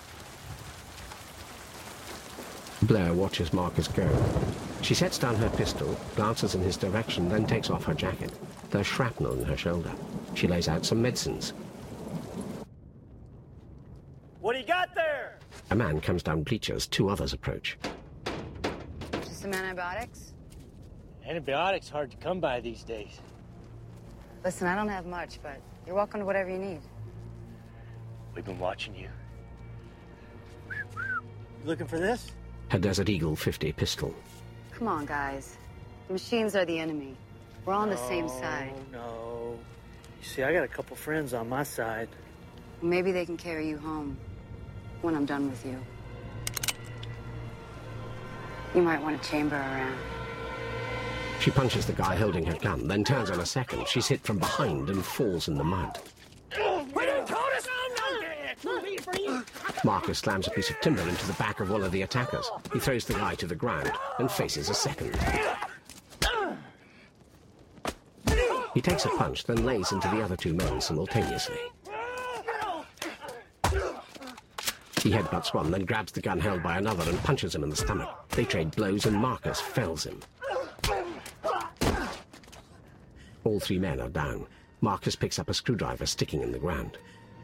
Blair watches Marcus go. She sets down her pistol, glances in his direction, then takes off her jacket. There's shrapnel in her shoulder. She lays out some medicines. What do you got there? A man comes down bleachers. 2 others approach. Just some antibiotics? Antibiotics hard to come by these days. Listen, I don't have much, but you're welcome to whatever you need. We've been watching you. You looking for this? A Desert Eagle 50 pistol. Come on, guys. The machines are the enemy. We're all on the same side. No. You see, I got a couple friends on my side. Maybe they can carry you home when I'm done with you. You might want to chamber around. She punches the guy holding her gun, then turns on a second. She's hit from behind and falls in the mud. Marcus slams a piece of timber into the back of one of the attackers. He throws the guy to the ground and faces a second. He takes a punch, then lays into the other 2 men simultaneously. He headbutts one, then grabs the gun held by another and punches him in the stomach. They trade blows and Marcus fells him. All 3 men are down. Marcus picks up a screwdriver sticking in the ground.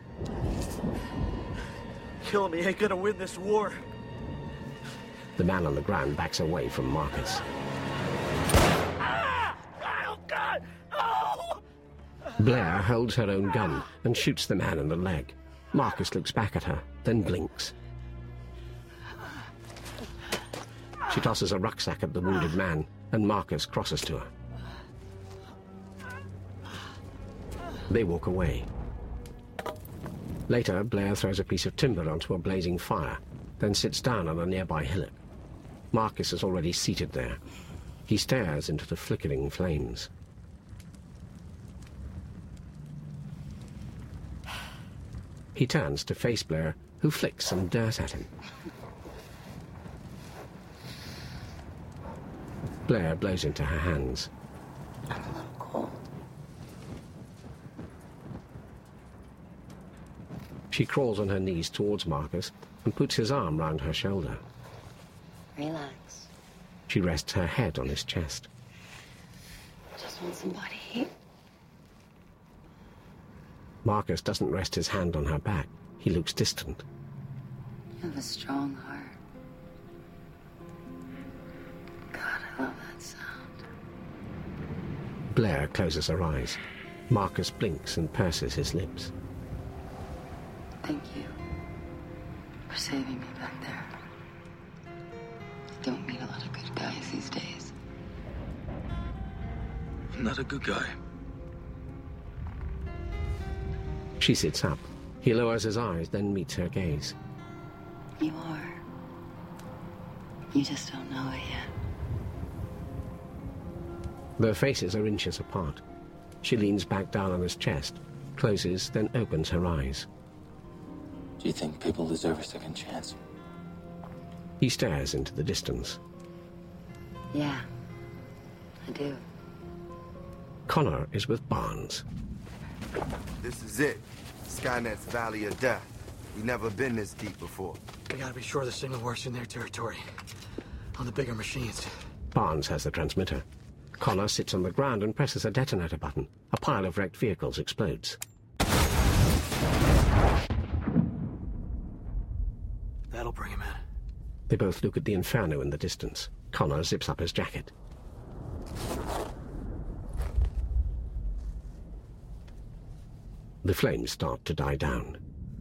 Killing me ain't gonna win this war. The man on the ground backs away from Marcus. Oh, God! Oh! Blair holds her own gun and shoots the man in the leg. Marcus looks back at her, then blinks. She tosses a rucksack at the wounded man, and Marcus crosses to her. They walk away. Later, Blair throws a piece of timber onto a blazing fire, then sits down on a nearby hillock. Marcus is already seated there. He stares into the flickering flames. He turns to face Blair, who flicks some dirt at him. Blair blows into her hands. I'm a little cold. She crawls on her knees towards Marcus and puts his arm round her shoulder. Relax. She rests her head on his chest. Just want some body heat. Marcus doesn't rest his hand on her back. He looks distant. You have a strong heart. God, I love that sound. Blair closes her eyes. Marcus blinks and purses his lips. Thank you for saving me back there. I don't meet a lot of good guys these days. I'm not a good guy. She sits up. He lowers his eyes, then meets her gaze. You are. You just don't know it yet. Their faces are inches apart. She leans back down on his chest, closes, then opens her eyes. Do you think people deserve a second chance? He stares into the distance. Yeah, I do. Connor is with Barnes. This is it. Skynet's Valley of Death. We've never been this deep before. We gotta be sure the signal works in their territory. On the bigger machines. Barnes has the transmitter. Connor sits on the ground and presses a detonator button. A pile of wrecked vehicles explodes. That'll bring him in. They both look at the inferno in the distance. Connor zips up his jacket. The flames start to die down.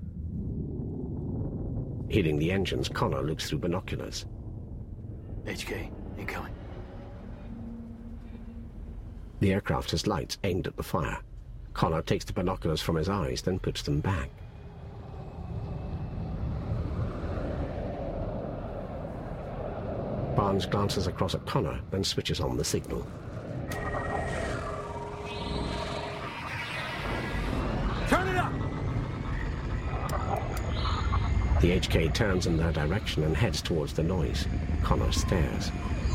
Hearing the engines, Connor looks through binoculars. HK, incoming. The aircraft has lights aimed at the fire. Connor takes the binoculars from his eyes, then puts them back. Barnes glances across at Connor, then switches on the signal. Turn it up! The HK turns in their direction and heads towards the noise. Connor stares.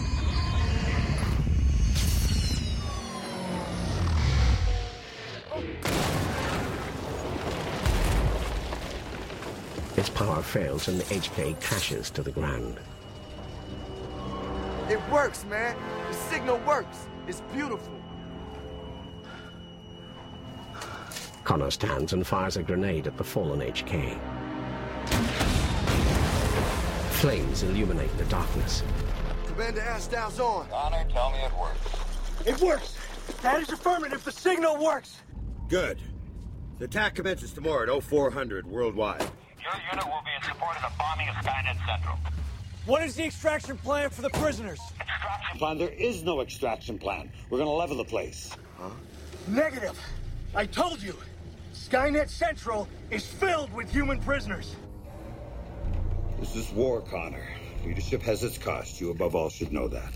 Its power fails and the HK crashes to the ground. It works, man. The signal works. It's beautiful. Connor stands and fires a grenade at the fallen HK. Flames illuminate the darkness. Commander Ashdown's on. Connor, tell me it works. It works! That is affirmative. The signal works! Good. The attack commences tomorrow at 0400 worldwide. Your unit will be in support of the bombing of Skynet Central. What is the extraction plan for the prisoners? Plan? There is no extraction plan. We're gonna level the place. Huh? Negative. I told you. Skynet Central is filled with human prisoners. This is war, Connor. Leadership has its cost. You, above all, should know that.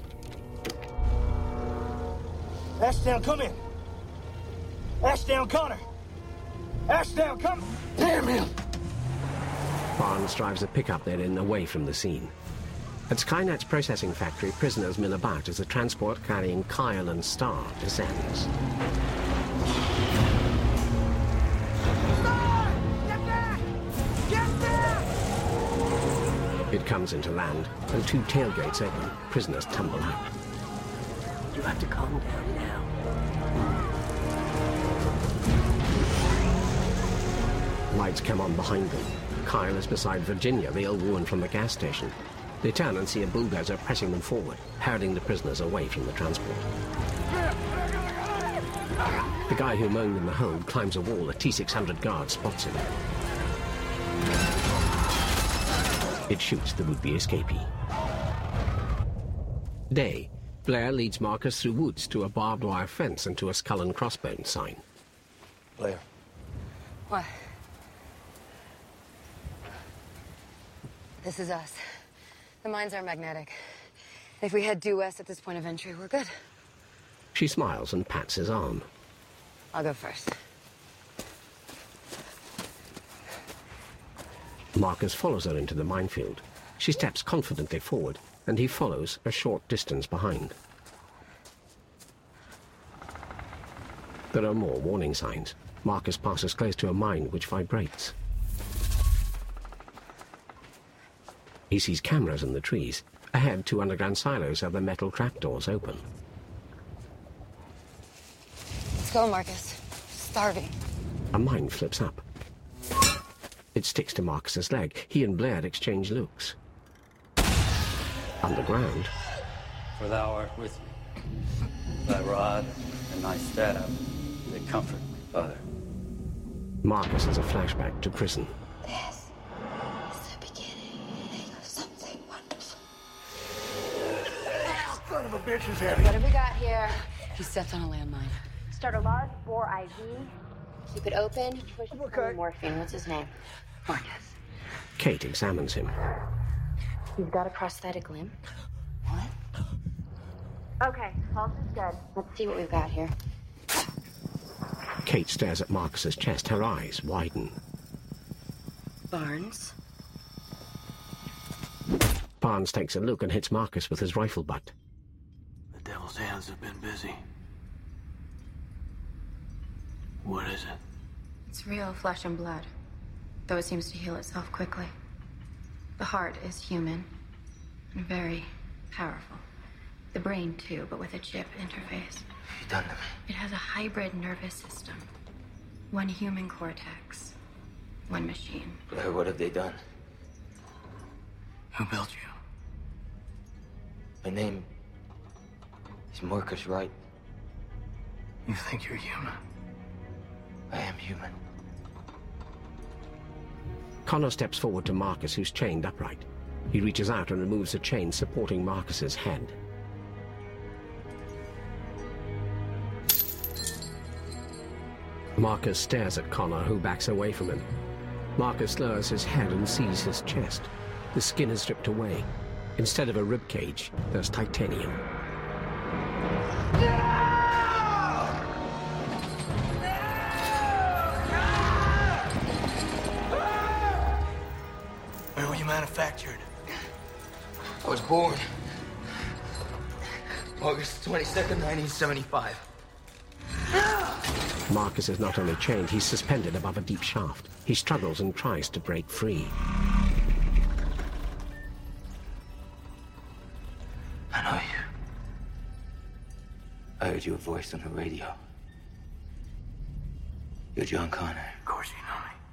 Ashdown, come in. Ashdown, Connor. Ashdown, come. Damn him! Barnes drives a pickup they're in away from the scene. At Skynet's processing factory, prisoners mill about as a transport carrying Kyle and Star descends. Star! Get back! Get back! It comes into land, and two tailgates open. Prisoners tumble out. You have to calm down now. Lights come on behind them. Kyle is beside Virginia, the old woman from the gas station. They turn and see a bulldozer pressing them forward, herding the prisoners away from the transport. The guy who moaned in the hold climbs a wall. A T-600 guard spots him. It shoots the would-be escapee. Day. Blair leads Marcus through woods to a barbed wire fence and to a skull and crossbones sign. Blair. What? This is us. The mines are magnetic. If we head due west at this point of entry, we're good. She smiles and pats his arm. I'll go first. Marcus follows her into the minefield. She steps confidently forward, and he follows a short distance behind. There are more warning signs. Marcus passes close to a mine which vibrates. He sees cameras in the trees. Ahead, 2 underground silos have the metal trapdoors open. Let's go, Marcus. Starving. A mine flips up. It sticks to Marcus's leg. He and Blair exchange looks. Underground. For thou art with me. Thy rod and thy staff, they comfort me, Father. Marcus has a flashback to prison. This is the beginning of something wonderful. Son of a bitch is heavy. What have we got here? He stepped on a landmine. Start a large bore IV. Keep it open. Push for morphine. What's his name? Marcus. Kate examines him. He's got a prosthetic limb. What? Okay, pulse is good. Let's see what we've got here. Kate stares at Marcus's chest. Her eyes widen. Barnes. Barnes takes a look and hits Marcus with his rifle butt. The devil's hands have been busy. What is it? It's real flesh and blood, though it seems to heal itself quickly. The heart is human and very powerful. The brain, too, but with a chip interface. You done to me. It has a hybrid nervous system. One human cortex, one machine. Blair, what have they done? Who built you? My name is Marcus Wright. You think you're human? I am human. Connor steps forward to Marcus, who's chained upright. He reaches out and removes a chain supporting Marcus's head. Marcus stares at Connor, who backs away from him. Marcus lowers his head and sees his chest. The skin is stripped away. Instead of a rib cage, there's titanium. Where were you manufactured? I was born August 22nd, 1975. Marcus is not only chained, he's suspended above a deep shaft. He struggles and tries to break free. I know you. I heard your voice on the radio. You're John Connor. Of course you know me.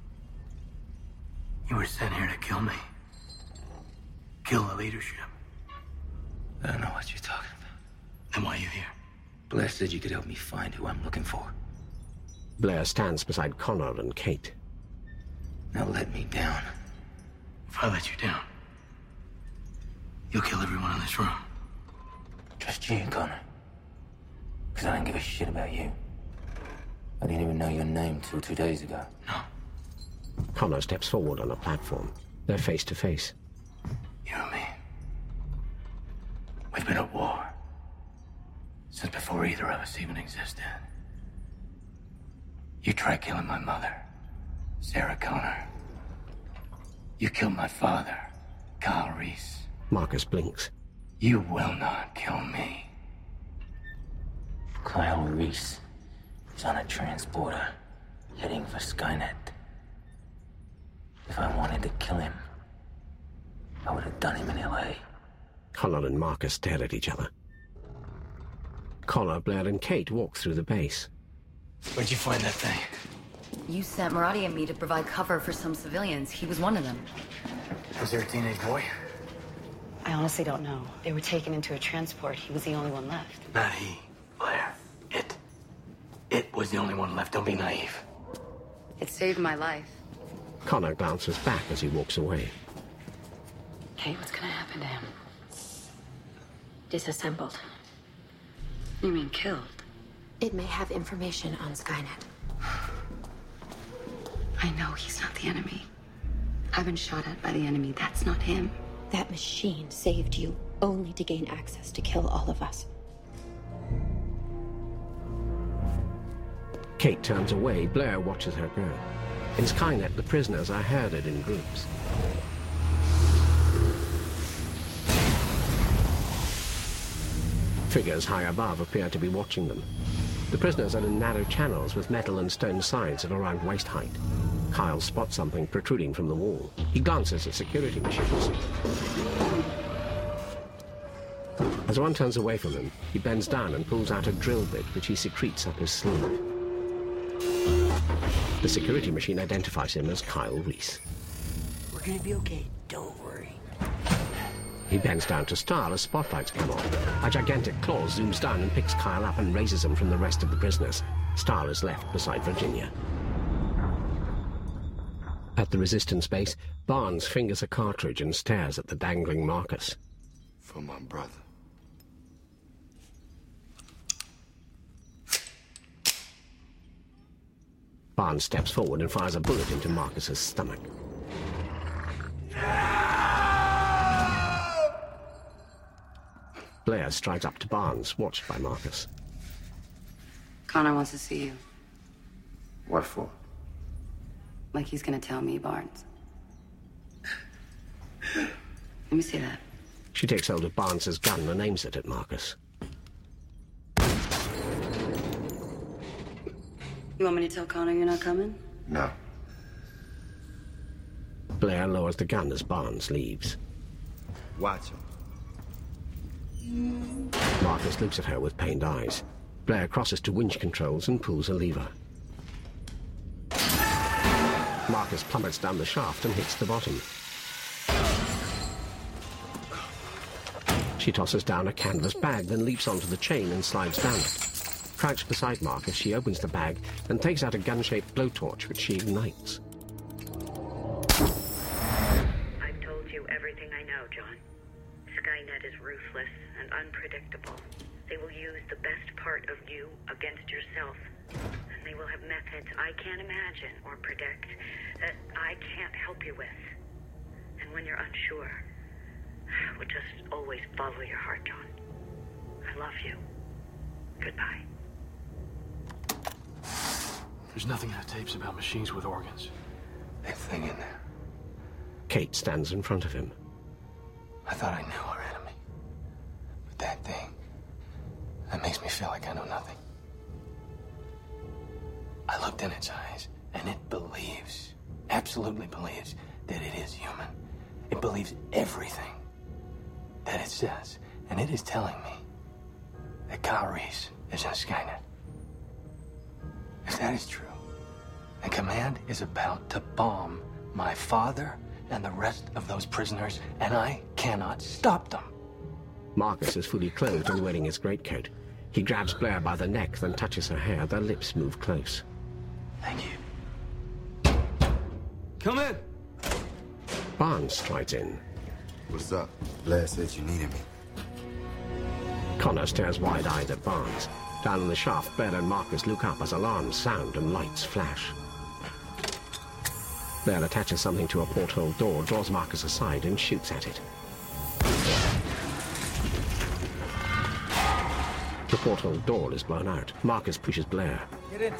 You were sent here to kill me. Kill the leadership. I don't know what you're talking about. Then why are you here? Blair said you could help me find who I'm looking for. Blair stands beside Connor and Kate. Now let me down. If I let you down, you'll kill everyone in this room. Just you, Connor. Because I don't give a shit about you. I didn't even know your name till 2 days ago. No. Connor steps forward on a platform. They're face to face. You and me. We've been at war. Since before either of us even existed. You tried killing my mother, Sarah Connor. You killed my father, Kyle Reese. Marcus blinks. You will not kill me. Kyle Reese is on a transporter heading for Skynet. If I wanted to kill him, I would have done him in LA. Connor and Marcus stare at each other. Connor, Blair, and Kate walk through the base. Where'd you find that thing? You sent Maradi and me to provide cover for some civilians. He was one of them. Was there a teenage boy? I honestly don't know. They were taken into a transport. He was the only one left. Not he, Blair. It. It was the only one left. Don't be naive. It saved my life. Connor glances back as he walks away. Kate, what's gonna happen to him? Disassembled. You mean killed? It may have information on Skynet. I know he's not the enemy. I've been shot at by the enemy. That's not him. That machine saved you only to gain access to kill all of us. Kate turns away. Blair watches her go. In Skynet, the prisoners are herded in groups. Figures high above appear to be watching them. The prisoners are in narrow channels with metal and stone sides at around waist height. Kyle spots something protruding from the wall. He glances at security machines. As one turns away from him, he bends down and pulls out a drill bit which he secretes up his sleeve. The security machine identifies him as Kyle Reese. We're gonna be okay. Don't worry. He bends down to Stahl as spotlights come on. A gigantic claw zooms down and picks Kyle up and raises him from the rest of the prisoners. Stahl is left beside Virginia. At the resistance base, Barnes fingers a cartridge and stares at the dangling Marcus. For my brother. Barnes steps forward and fires a bullet into Marcus's stomach. Blair strides up to Barnes, watched by Marcus. Connor wants to see you. What for? Like he's gonna tell me, Barnes. Let me see that. She takes hold of Barnes's gun and aims it at Marcus. You want me to tell Connor you're not coming? No. Blair lowers the gun as Barnes leaves. Watch him. Marcus looks at her with pained eyes. Blair crosses to winch controls and pulls a lever. Marcus plummets down the shaft and hits the bottom. She tosses down a canvas bag, then leaps onto the chain and slides down it. Crouched beside Marcus, she opens the bag and takes out a gun-shaped blowtorch, which she ignites. I've told you everything I know, John. Skynet is ruthless and unpredictable. They will use the best part of you against yourself. And they will have methods I can't imagine or predict that I can't help you with. And when you're unsure, well, just always follow your heart, John. I love you. Goodbye. There's nothing in the tapes about machines with organs. That thing in there. Kate stands in front of him. I thought I knew our enemy. But that thing, that makes me feel like I know nothing. I looked in its eyes, and it believes, absolutely believes, that it is human. It believes everything that it says, and it is telling me that Kyle Reese is in Skynet. If that is true, then Command is about to bomb my father and the rest of those prisoners, and I cannot stop them. Marcus is fully clothed and wearing his greatcoat. He grabs Blair by the neck, then touches her hair. Their lips move close. Thank you. Come in. Barnes strides in. What's up? Blair said you needed me. Connor stares wide-eyed at Barnes. Down in the shaft, Blair and Marcus look up as alarms sound and lights flash. Blair attaches something to a porthole door, draws Marcus aside, and shoots at it. The porthole door is blown out. Marcus pushes Blair. Get in.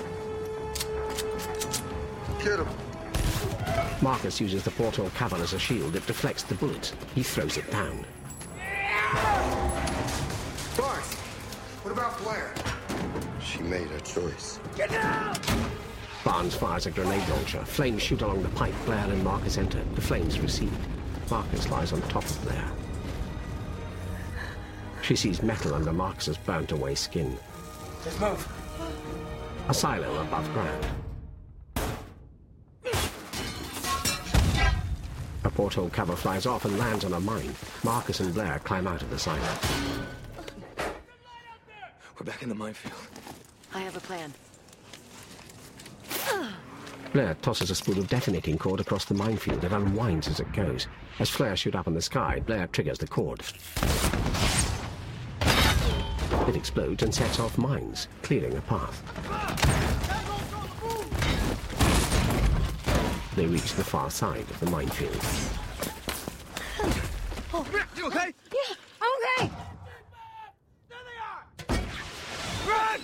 Get him. Marcus uses the porthole cover as a shield. It deflects the bullets. He throws it down. Barnes, what about Blair? She made her choice. Get down! Barnes fires a grenade launcher. Flames shoot along the pipe. Blair and Marcus enter. The flames recede. Marcus lies on top of Blair. She sees metal under Marcus's burnt-away skin. Let's move. A silo above ground. A porthole cover flies off and lands on a mine. Marcus and Blair climb out of the silo. We're back in the minefield. I have a plan. Blair tosses a spool of detonating cord across the minefield. It unwinds as it goes. As flares shoot up in the sky, Blair triggers the cord. It explodes and sets off mines, clearing a path. They reach the far side of the minefield. Oh, you okay? Yeah, I'm okay. Run!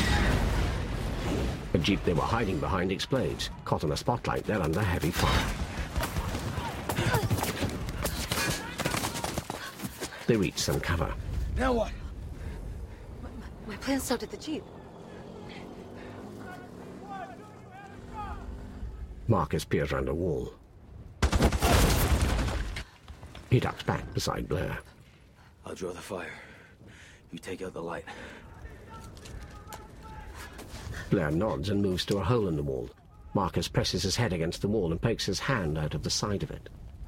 A jeep they were hiding behind explodes. Caught in a spotlight, they're under heavy fire. They reach some cover. Now what? My plan started the Jeep. Marcus peers around a wall. He ducks back beside Blair. I'll draw the fire. You take out the light. Blair nods and moves to a hole in the wall. Marcus presses his head against the wall and pokes his hand out of the side of it.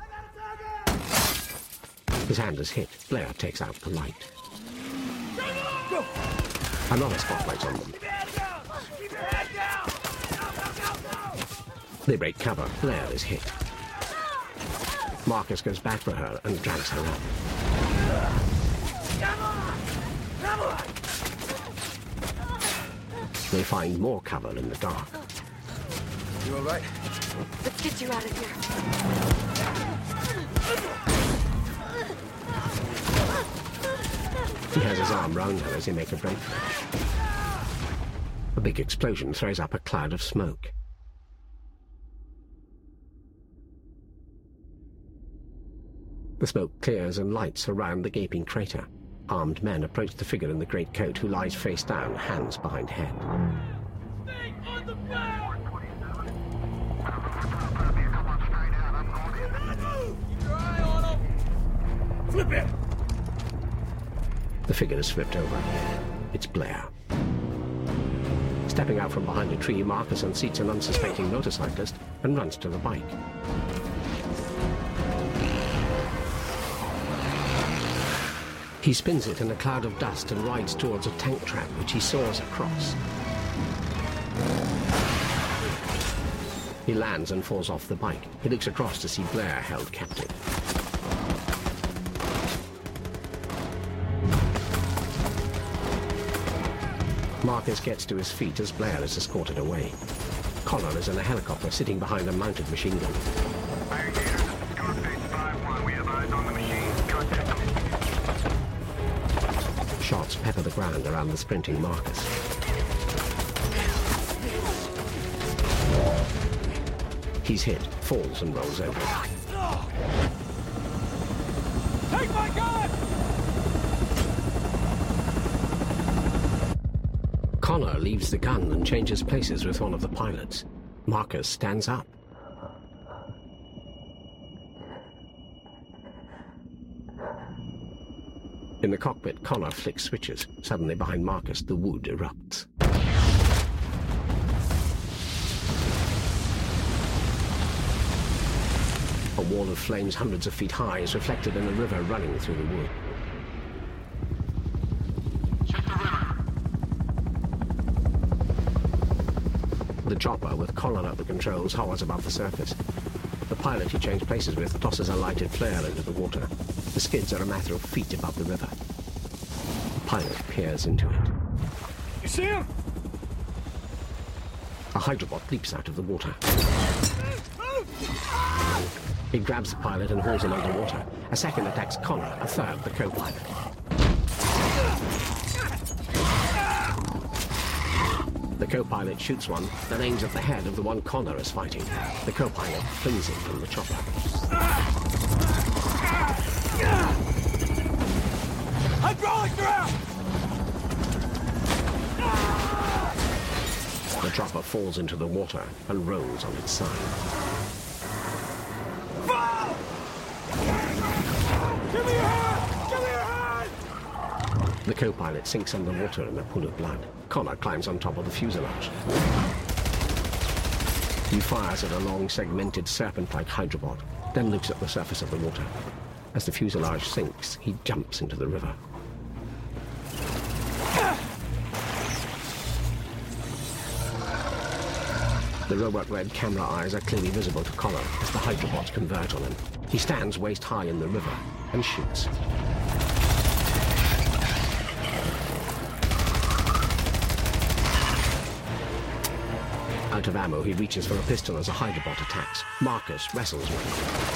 His hand is hit. Blair takes out the light. Another spotlight on them. They break cover. Blair is hit. Marcus goes back for her and drags her up. They find more cover in the dark. You all right? Let's get you out of here. He has his arm round her as they make a break for it. A big explosion throws up a cloud of smoke. The smoke clears and lights around the gaping crater. Armed men approach the figure in the greatcoat who lies face down, hands behind head. Flip it! The figure is flipped over. It's Blair. Stepping out from behind a tree, Marcus unseats an unsuspecting motorcyclist and runs to the bike. He spins it in a cloud of dust and rides towards a tank trap which he soars across. He lands and falls off the bike. He looks across to see Blair held captive. Marcus gets to his feet as Blair is escorted away. Connor is in a helicopter sitting behind a mounted machine gun. Shots pepper the ground around the sprinting Marcus. He's hit, falls and rolls over. Take my gun! Connor leaves the gun and changes places with one of the pilots. Marcus stands up. In the cockpit, Connor flicks switches. Suddenly, behind Marcus, the wood erupts. A wall of flames hundreds of feet high is reflected in a river running through the wood. Check the river. The chopper, with Connor at the controls, hovers above the surface. The pilot he changed places with tosses a lighted flare into the water. The skids are a matter of feet above the river. The pilot peers into it. You see him? A hydrobot leaps out of the water. It grabs the pilot and hauls him underwater. A second attacks Connor, a third the co-pilot. The co-pilot shoots one, then aims at the head of the one Connor is fighting. The co-pilot flings him from the chopper. Hydraulics are out! The chopper falls into the water and rolls on its side. Fall! Give me your hand! Give me your hand! The co-pilot sinks underwater in a pool of blood. Connor climbs on top of the fuselage. He fires at a long, segmented, serpent-like hydrobot, then looks at the surface of the water. As the fuselage sinks, he jumps into the river. The robot-red camera eyes are clearly visible to Connor as the hydrobots converge on him. He stands waist-high in the river and shoots. A Out of ammo, he reaches for a pistol as a Hydrobot attacks. Marcus wrestles with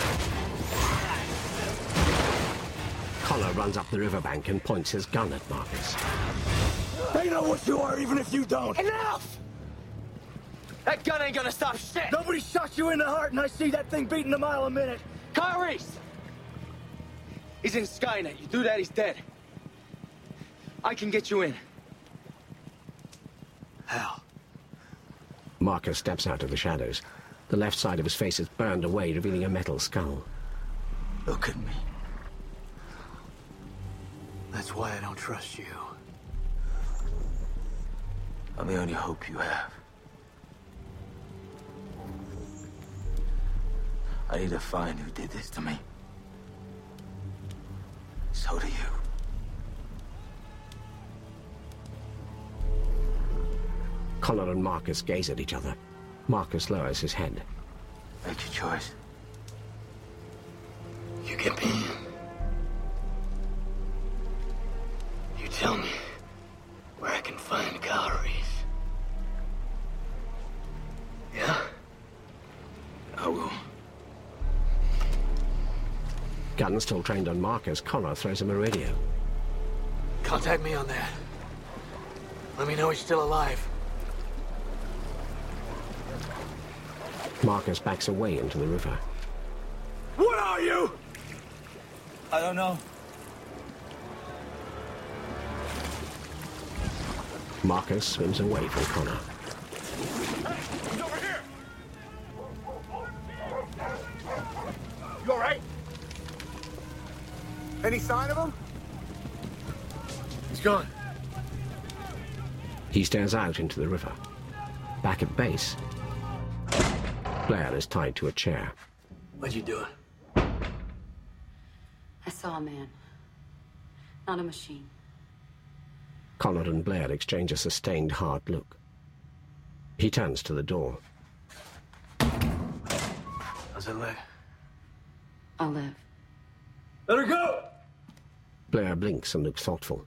him. Connor runs up the riverbank and points his gun at Marcus. They know what you are, even if you don't. Enough! That gun ain't gonna stop shit! Nobody shot you in the heart, and I see that thing beating a mile a minute. Kyle Reese! He's in Skynet. You do that, he's dead. I can get you in. How? Marcus steps out of the shadows. The left side of his face is burned away, revealing a metal skull. Look at me. That's why I don't trust you. I'm the only hope you have. I need to find who did this to me. So do you. Connor and Marcus gaze at each other. Marcus lowers his head. Make your choice. You get me in. You tell me where I can find Kyle Reese. Yeah? I will. Gun still trained on Marcus, Connor throws him a radio. Contact me on that. Let me know he's still alive. Marcus backs away into the river. What are you? I don't know. Marcus swims away from Connor. Hey, he's over here! You all right? Any sign of him? He's gone. He stares out into the river. Back at base, Blair is tied to a chair. What'd you do? I saw a man, not a machine. Connor and Blair exchange a sustained, hard look. He turns to the door. How's it look? I'll live. Let her go! Blair blinks and looks thoughtful.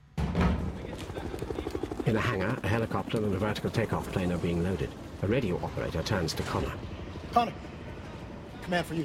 In a hangar, a helicopter and a vertical takeoff plane are being loaded. A radio operator turns to Connor. Connor, command for you.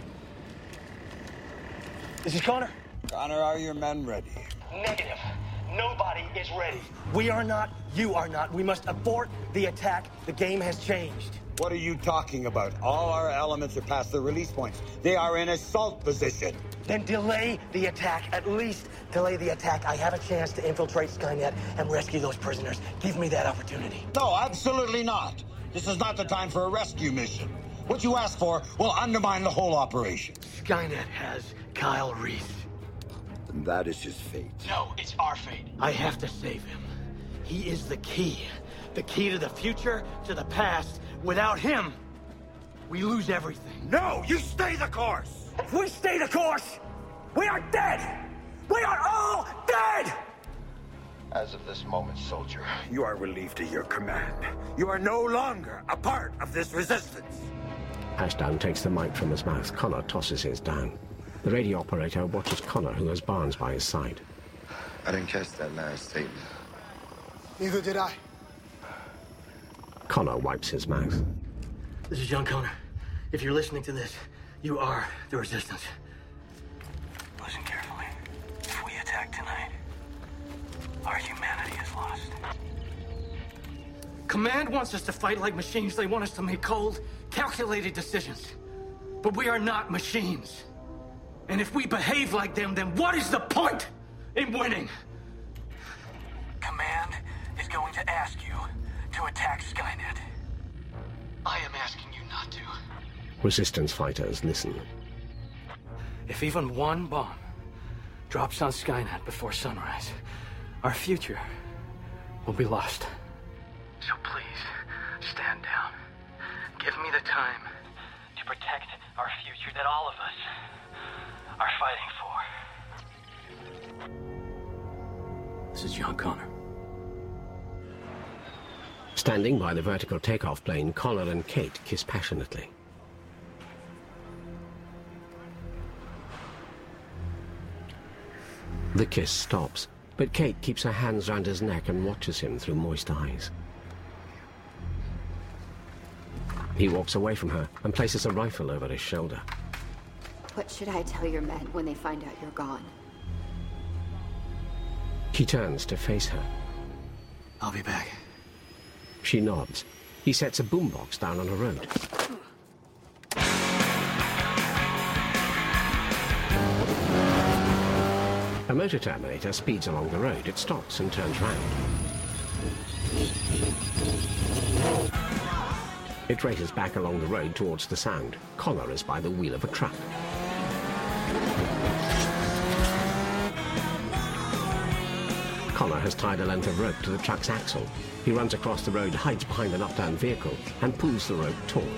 This is Connor. Connor, are your men ready? Negative. Nobody is ready. We are not. You are not. We must abort the attack. The game has changed. What are you talking about? All our elements are past the release points. They are in assault position. Then delay the attack. At least delay the attack. I have a chance to infiltrate Skynet and rescue those prisoners. Give me that opportunity. No, absolutely not. This is not the time for a rescue mission. What you ask for will undermine the whole operation. Skynet has Kyle Reese. And that is his fate. No, it's our fate. I have to save him. He is the key. The key to the future, to the past. Without him, we lose everything. No, you stay the course! If we stay the course, we are dead! We are all dead! As of this moment, soldier, you are relieved of your command. You are no longer a part of this resistance. Ashdown takes the mic from his mouth. Connor tosses his down. The radio operator watches Connor, who has Barnes by his side. I didn't catch that last statement. Neither did I. Connor wipes his mouth. This is John Connor. If you're listening to this, you are the Resistance. Listen carefully. If we attack tonight, our humanity is lost. Command wants us to fight like machines. They want us to make cold, calculated decisions. But we are not machines. And if we behave like them, then what is the point in winning? Command is going to ask you to attack Skynet. I am asking you not to. Resistance fighters listen. If even one bomb drops on Skynet before sunrise, our future will be lost. So please, stand down. Give me the time to protect our future that all of us are fighting for. This is John Connor. Standing by the vertical takeoff plane, Connor and Kate kiss passionately. The kiss stops, but Kate keeps her hands round his neck and watches him through moist eyes. He walks away from her and places a rifle over his shoulder. What should I tell your men when they find out you're gone? He turns to face her. I'll be back. She nods. He sets a boombox down on a road. A motor Terminator speeds along the road. It stops and turns round. It races back along the road towards the sound. Connor is by the wheel of a truck. Connor has tied a length of rope to the truck's axle. He runs across the road, hides behind an upturned vehicle, and pulls the rope taut.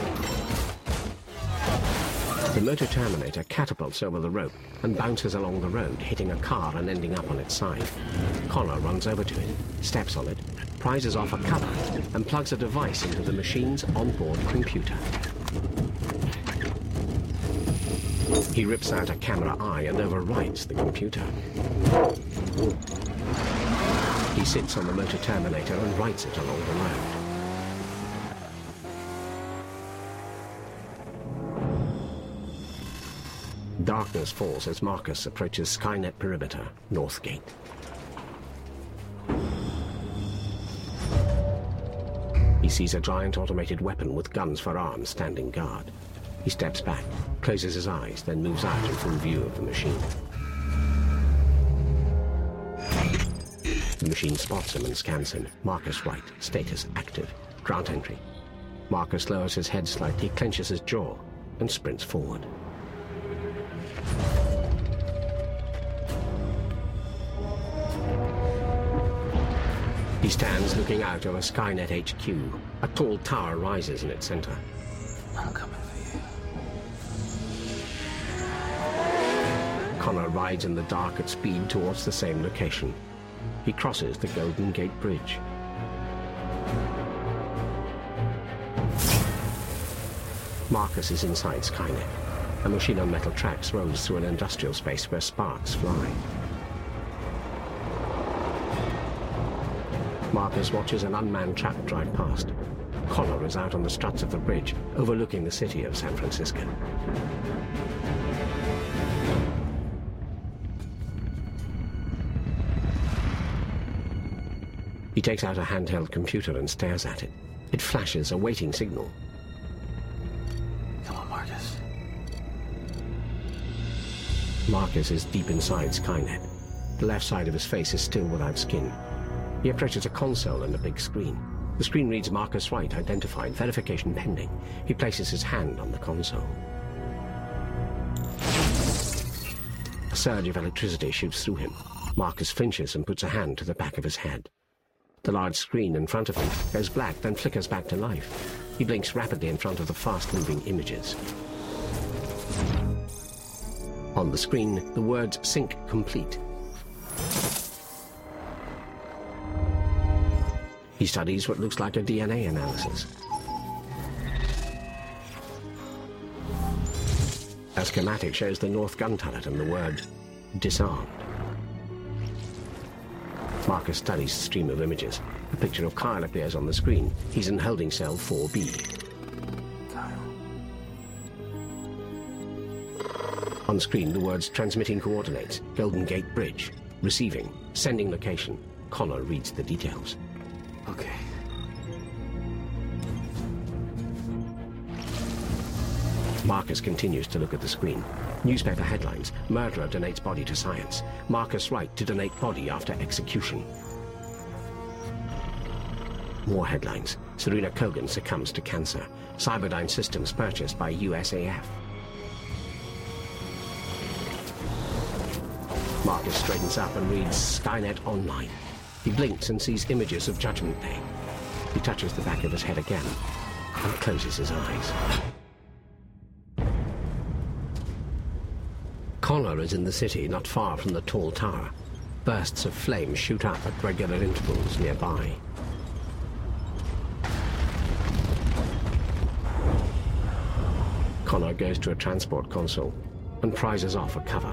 The motor Terminator catapults over the rope and bounces along the road, hitting a car and ending up on its side. Connor runs over to it, steps on it, prizes off a cover, and plugs a device into the machine's onboard computer. He rips out a camera eye and overwrites the computer. He sits on the motor Terminator and writes it along the road. Darkness falls as Marcus approaches Skynet perimeter, North Gate. He sees a giant automated weapon with guns for arms standing guard. He steps back, closes his eyes, then moves out in full view of the machine. The machine spots him and scans him. Marcus Wright, status active. Grant entry. Marcus lowers his head slightly, clenches his jaw, and sprints forward. He stands looking out over Skynet HQ. A tall tower rises in its center. I'm coming for you. Connor rides in the dark at speed towards the same location. He crosses the Golden Gate Bridge. Marcus is inside Skynet. A machine on metal tracks rolls through an industrial space where sparks fly. Marcus watches an unmanned truck drive past. Connor is out on the struts of the bridge, overlooking the city of San Francisco. He takes out a handheld computer and stares at it. It flashes a waiting signal. Come on, Marcus. Marcus is deep inside Skynet. The left side of his face is still without skin. He approaches a console and a big screen. The screen reads Marcus Wright identified, verification pending. He places his hand on the console. A surge of electricity shoots through him. Marcus flinches and puts a hand to the back of his head. The large screen in front of him goes black, then flickers back to life. He blinks rapidly in front of the fast-moving images. On the screen, the words sync complete. He studies what looks like a DNA analysis. A schematic shows the north gun turret and the word disarmed. Marcus studies the stream of images. A picture of Kyle appears on the screen. He's in holding cell 4B. On screen, the words transmitting coordinates, Golden Gate Bridge, receiving, sending location. Connor reads the details. Okay. Marcus continues to look at the screen. Newspaper headlines. Murderer donates body to science. Marcus Wright to donate body after execution. More headlines. Serena Kogan succumbs to cancer. Cyberdyne systems purchased by USAF. Marcus straightens up and reads Skynet Online. He blinks and sees images of Judgment Day. He touches the back of his head again and closes his eyes. Connor is in the city, not far from the tall tower. Bursts of flame shoot up at regular intervals nearby. Connor goes to a transport console and prizes off a cover.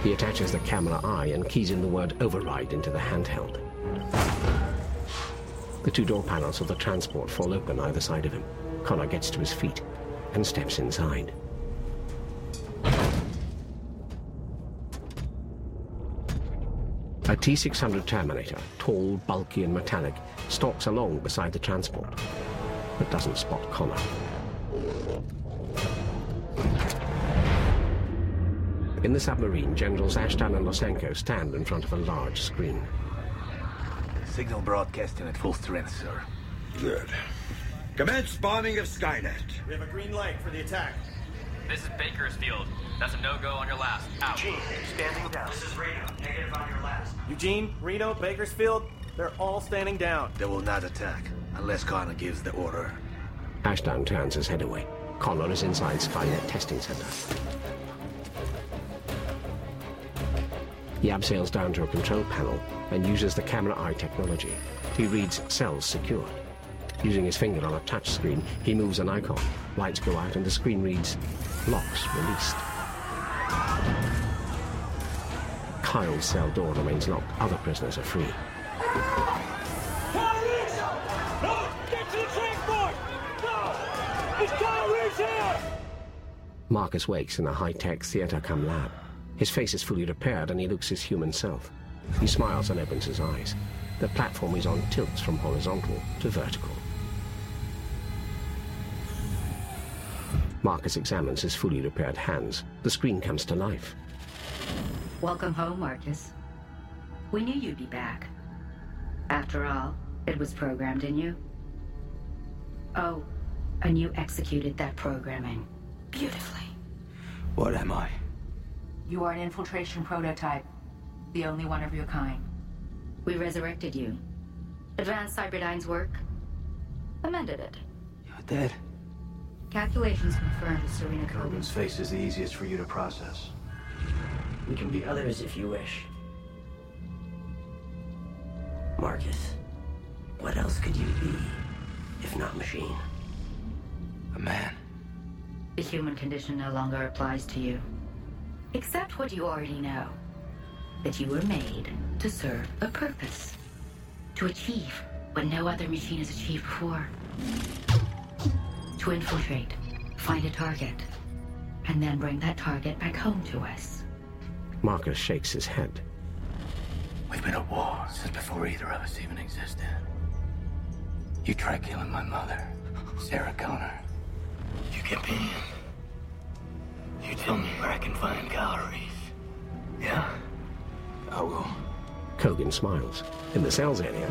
He attaches the camera eye and keys in the word override into the handheld. The two door panels of the transport fall open either side of him. Connor gets to his feet and steps inside. A T-600 Terminator, tall, bulky and metallic, stalks along beside the transport, but doesn't spot Connor. In the submarine, Generals Ashdown and Losenko stand in front of a large screen. Signal broadcasting at full strength, sir. Good. Commence spawning of Skynet. We have a green light for the attack. This is Bakersfield. That's a no-go on your last. Out. Eugene, standing down. This is Reno. Negative on your last. Eugene, Reno, Bakersfield, they're all standing down. They will not attack unless Connor gives the order. Ashdown turns his head away. Connor is inside Skynet testing center. He abseils down to a control panel and uses the camera eye technology. He reads cells secured. Using his finger on a touch screen, he moves an icon. Lights go out and the screen reads, locks released. Kyle's cell door remains locked. Other prisoners are free. Kyle Reese! No! Get to the transport! No! It's Kyle Reese here! Marcus wakes in a high-tech theater-cum-lab. His face is fully repaired and he looks his human self. He smiles and opens his eyes. The platform he's on tilts from horizontal to vertical. Marcus examines his fully repaired hands. The screen comes to life. Welcome home, Marcus. We knew you'd be back. After all, it was programmed in you. Oh, and you executed that programming beautifully. What am I? You are an infiltration prototype. The only one of your kind. We resurrected you. Advanced Cyberdyne's work. Amended it. You're dead. Calculations confirmed Serena Kogan. Kogan's face is the easiest for you to process. We can be others if you wish. Marcus, what else could you be, if not machine? A man. The human condition no longer applies to you. Accept what you already know. That you were made to serve a purpose. To achieve what no other machine has achieved before. To infiltrate, find a target, and then bring that target back home to us. Marcus shakes his head. We've been at war since before either of us even existed. You tried killing my mother, Sarah Connor. You get me in. You tell me where I can find calories. Yeah? I will. Kogan smiles. In the cells area,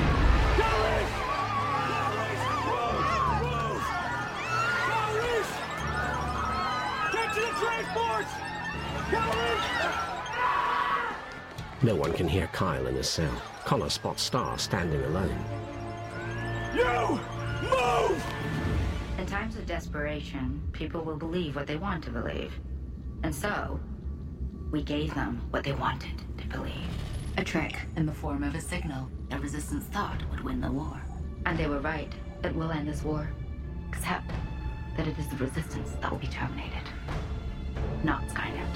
Get to the transports! no one can hear Kyle in his cell. Connor spots Star standing alone. You! Move! In times of desperation, people will believe what they want to believe. And so, we gave them what they wanted to believe. A trick in the form of a signal that Resistance thought would win the war. And they were right. It will end this war. Except that it is the Resistance that will be terminated. Not Skynet.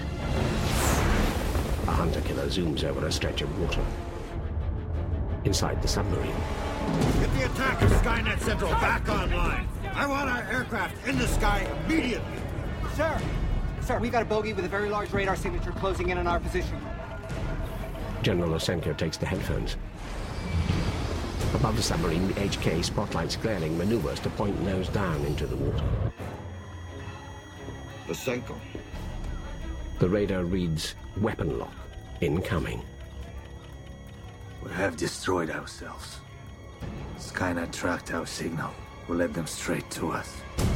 A hunter-killer zooms over a stretch of water. Inside the submarine, Get the attack of Skynet Central back online. I want our aircraft in the sky immediately. Sir! Sir, we got a bogey with a very large radar signature closing in on our position. General Losenko takes the headphones. Above the submarine, the HK, spotlights glaring, maneuvers to point nose down into the water. Losenko. The radar reads, weapon lock, incoming. We have destroyed ourselves. Skynet tracked our signal. We led them straight to us.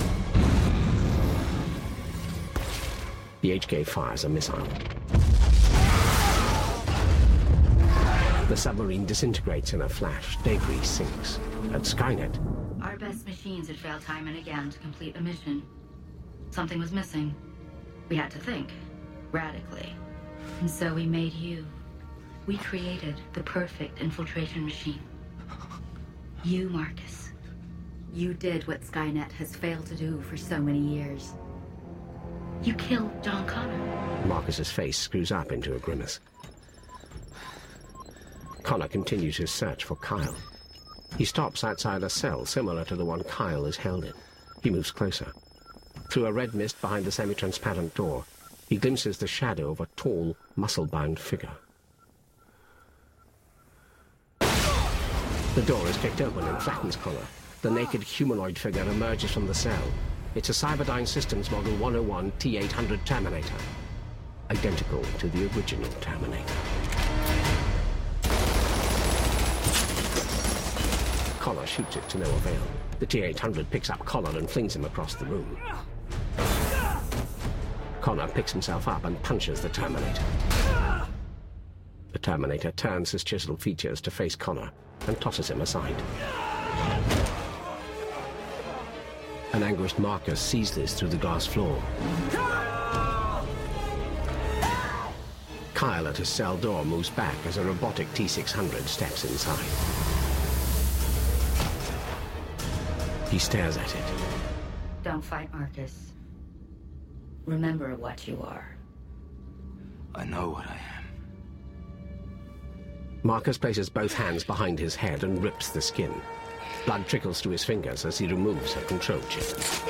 The HK fires a missile. The submarine disintegrates in a flash. Debris sinks. At Skynet, Our best machines had failed time and again to complete a mission. Something was missing. We had to think. Radically. And so we made you. We created the perfect infiltration machine. You, Marcus. You did what Skynet has failed to do for so many years. You killed John Connor. Marcus's face screws up into a grimace. Connor continues his search for Kyle. He stops outside a cell similar to the one Kyle is held in. He moves closer. Through a red mist behind the semi-transparent door, he glimpses the shadow of a tall, muscle-bound figure. The door is kicked open and flattens Connor. The naked humanoid figure emerges from the cell. It's a Cyberdyne Systems Model 101 T-800 Terminator, identical to the original Terminator. Connor shoots it to no avail. The T-800 picks up Connor and flings him across the room. Connor picks himself up and punches the Terminator. The Terminator turns his chiseled features to face Connor and tosses him aside. An anguished Marcus sees this through the glass floor. Kyle at his cell door moves back as a robotic T-600 steps inside. He stares at it. Don't fight, Marcus. Remember what you are. I know what I am. Marcus places both hands behind his head and rips the skin. Blood trickles through his fingers as he removes a control chip.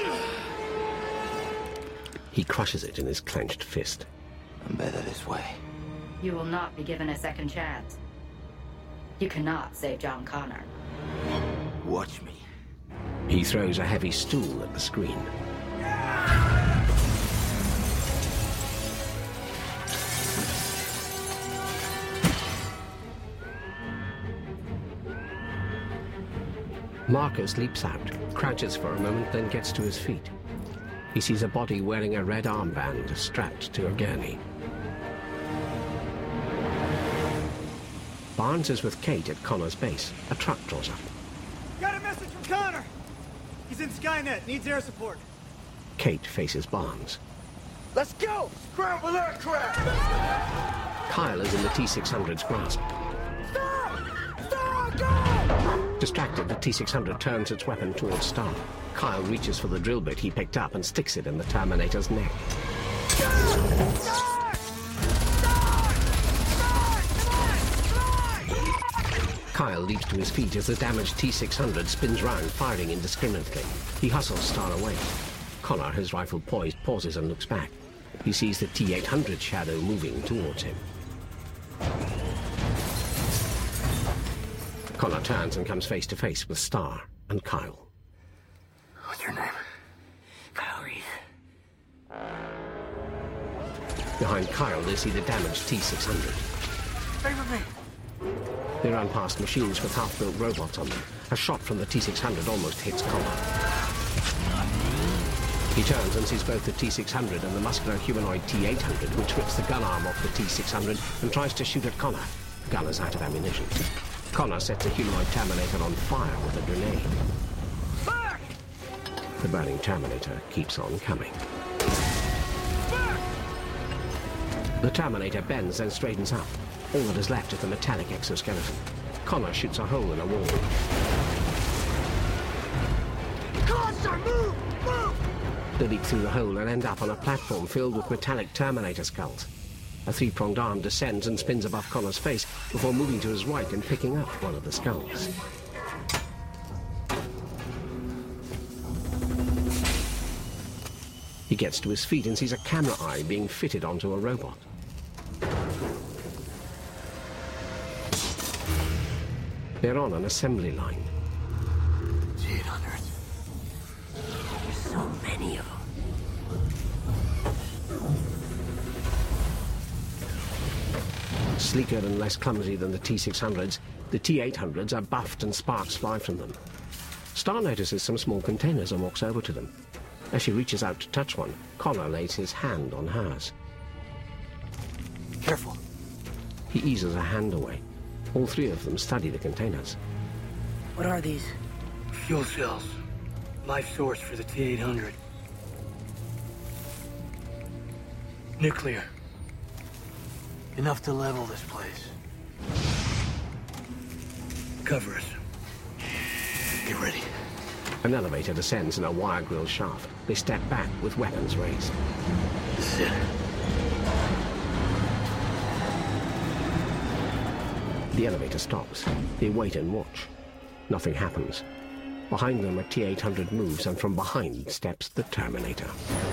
He crushes it in his clenched fist. I'm better this way. You will not be given a second chance. You cannot save John Connor. Watch me. He throws a heavy stool at the screen. Marcus leaps out, crouches for a moment, then gets to his feet. He sees a body wearing a red armband strapped to a gurney. Barnes is with Kate at Connor's base. A truck draws up. Got a message from Connor! He's in Skynet, needs air support. Kate faces Barnes. Let's go! Scramble aircraft! Kyle is in the T-600's grasp. Stop! Stop! Go! Distracted, the T-600 turns its weapon towards Star. Kyle reaches for the drill bit he picked up and sticks it in the Terminator's neck. Kyle leaps to his feet as the damaged T-600 spins round, firing indiscriminately. He hustles Star away. Connor, his rifle poised, pauses and looks back. He sees the T-800 shadow moving towards him. Connor turns and comes face to face with Star and Kyle. What's your name? Kyle Reese. Behind Kyle, they see the damaged T-600. Stay with me. They run past machines with half-built robots on them. A shot from the T-600 almost hits Connor. He turns and sees both the T-600 and the muscular humanoid T-800, which rips the gun arm off the T-600 and tries to shoot at Connor. The gun is out of ammunition. Connor sets the humanoid Terminator on fire with a grenade. Back! The burning Terminator keeps on coming. Back! The Terminator bends, then straightens up. All that is left is the metallic exoskeleton. Connor shoots a hole in a wall. Cluster, move! Move! They leap through the hole and end up on a platform filled with metallic Terminator skulls. A three-pronged arm descends and spins above Connor's face before moving to his right and picking up one of the skulls. He gets to his feet and sees a camera eye being fitted onto a robot. They're on an assembly line. T-800. There's so many of them. Sleeker and less clumsy than the T-600s, the T-800s are buffed and sparks fly from them. Star notices some small containers and walks over to them. As she reaches out to touch one, Connor lays his hand on hers. Careful. He eases a hand away. All three of them study the containers. What are these? Fuel cells. Life source for the T-800. Nuclear. Enough to level this place. Cover us. Get ready. An elevator descends in a wire-grille shaft. They step back with weapons raised. This is it. The elevator stops. They wait and watch. Nothing happens. Behind them, a T-800 moves, and from behind steps the Terminator.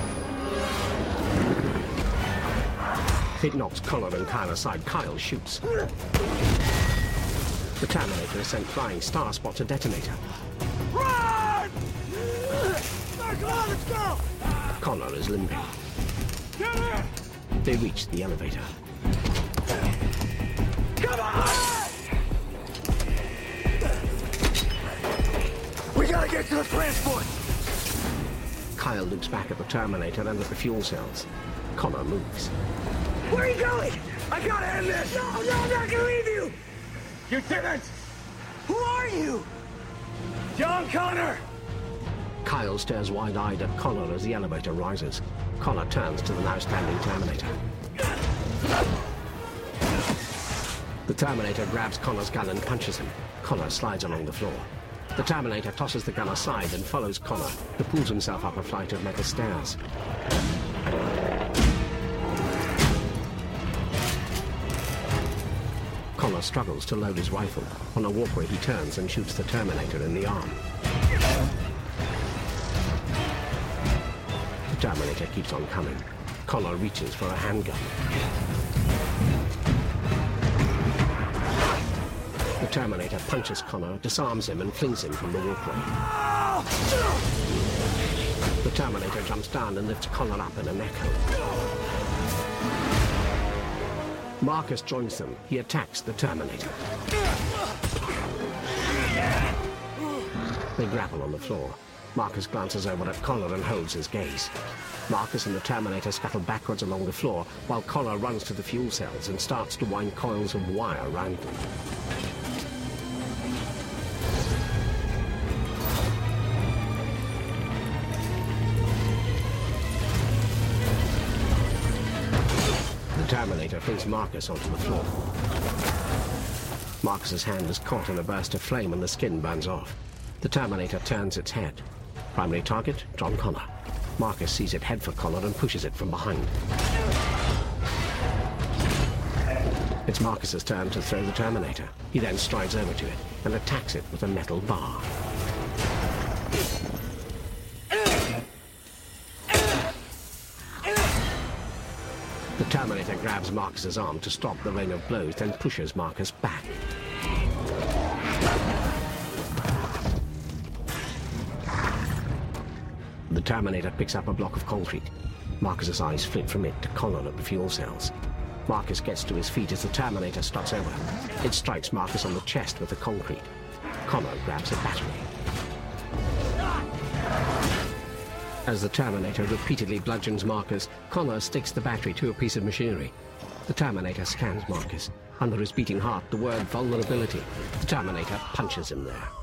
It knocks Connor and Kyle aside. Kyle shoots. The Terminator is sent flying. Star spots a detonator. Run! Come on, let's go! Connor is limping. Get in! They reach the elevator. Come on! We gotta get to the transport! Kyle looks back at the Terminator and at the fuel cells. Connor moves. Where are you going? I gotta end this! No, I'm not gonna leave you! Lieutenant! Who are you? John Connor! Kyle stares wide-eyed at Connor as the elevator rises. Connor turns to the now standing Terminator. The Terminator grabs Connor's gun and punches him. Connor slides along the floor. The Terminator tosses the gun aside and follows Connor, who pulls himself up a flight of metal stairs. Connor struggles to load his rifle. On a walkway, he turns and shoots the Terminator in the arm. The Terminator keeps on coming. Connor reaches for a handgun. The Terminator punches Connor, disarms him, and flings him from the walkway. The Terminator jumps down and lifts Connor up in an echo. Marcus joins them. He attacks the Terminator. They grapple on the floor. Marcus glances over at Connor and holds his gaze. Marcus and the Terminator scuttle backwards along the floor, while Connor runs to the fuel cells and starts to wind coils of wire around them. The Terminator flings Marcus onto the floor. Marcus's hand is caught in a burst of flame and the skin burns off. The Terminator turns its head. Primary target, John Connor. Marcus sees it head for Connor and pushes it from behind. It's Marcus's turn to throw the Terminator. He then strides over to it and attacks it with a metal bar. The Terminator grabs Marcus's arm to stop the rain of blows, then pushes Marcus back. The Terminator picks up a block of concrete. Marcus's eyes flit from it to Connor at the fuel cells. Marcus gets to his feet as the Terminator starts over. It strikes Marcus on the chest with the concrete. Connor grabs a battery. As the Terminator repeatedly bludgeons Marcus, Connor sticks the battery to a piece of machinery. The Terminator scans Marcus. Under his beating heart, the word vulnerability. The Terminator punches him there.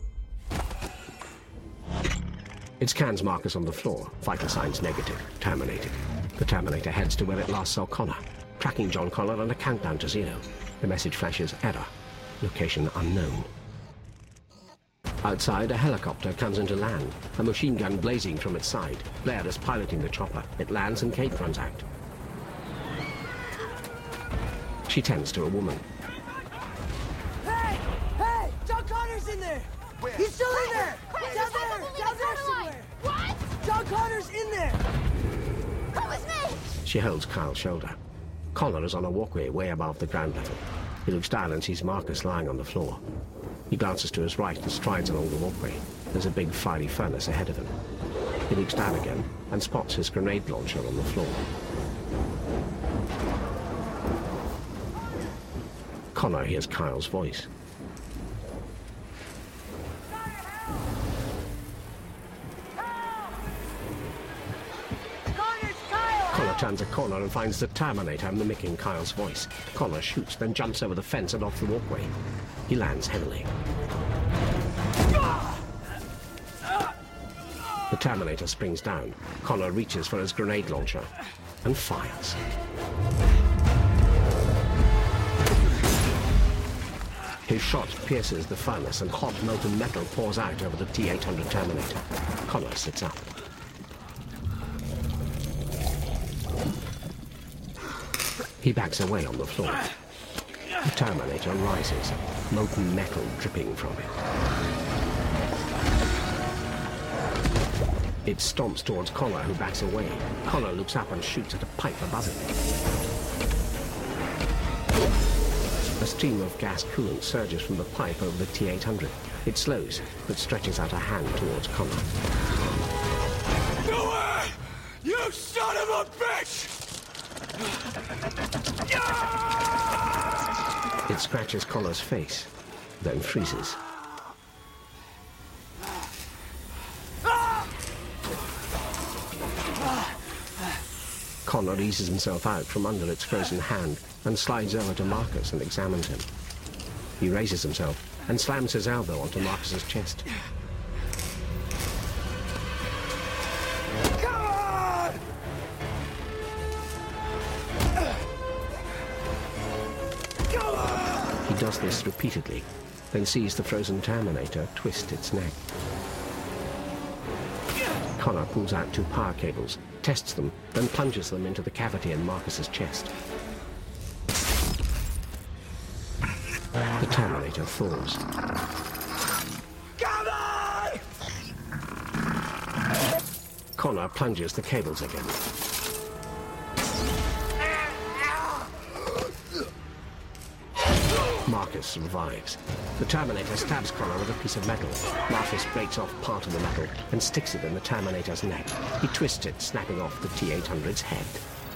It scans Marcus on the floor. Vital signs negative. Terminated. The Terminator heads to where it last saw Connor. Tracking John Connor and a countdown to 0. The message flashes error. Location unknown. Outside, a helicopter comes into land, a machine gun blazing from its side. Blair is piloting the chopper. It lands and Kate runs out. She tends to a woman. Hey! Hey! John Connor's in there! Where? He's still in there! Down there somewhere! What? John Connor's in there! That was me! She holds Kyle's shoulder. Connor is on a walkway way above the ground level. He looks down and sees Marcus lying on the floor. He glances to his right and strides along the walkway. There's a big fiery furnace ahead of him. He looks down again and spots his grenade launcher on the floor. Connor hears Kyle's voice. Connor turns a corner and finds the Terminator mimicking Kyle's voice. Connor shoots, then jumps over the fence and off the walkway. He lands heavily. The Terminator springs down. Connor reaches for his grenade launcher and fires. His shot pierces the furnace and hot molten metal pours out over the T-800 Terminator. Connor sits up. He backs away on the floor. The Terminator rises, molten metal dripping from it. It stomps towards Connor, who backs away. Connor looks up and shoots at a pipe above him. A stream of gas coolant surges from the pipe over the T-800. It slows, but stretches out a hand towards Connor. Go away! You son of a bitch! It scratches Connor's face, then freezes. Connor eases himself out from under its frozen hand and slides over to Marcus and examines him. He raises himself and slams his elbow onto Marcus's chest. Come on! Come on! He does this repeatedly, then sees the frozen Terminator twist its neck. Connor pulls out 2 power cables, tests them, then plunges them into the cavity in Marcus's chest. The Terminator falls. Come on! Connor plunges the cables again. Marcus survives. The Terminator stabs Connor with a piece of metal. Marcus breaks off part of the metal and sticks it in the Terminator's neck. He twists it, snapping off the T-800's head.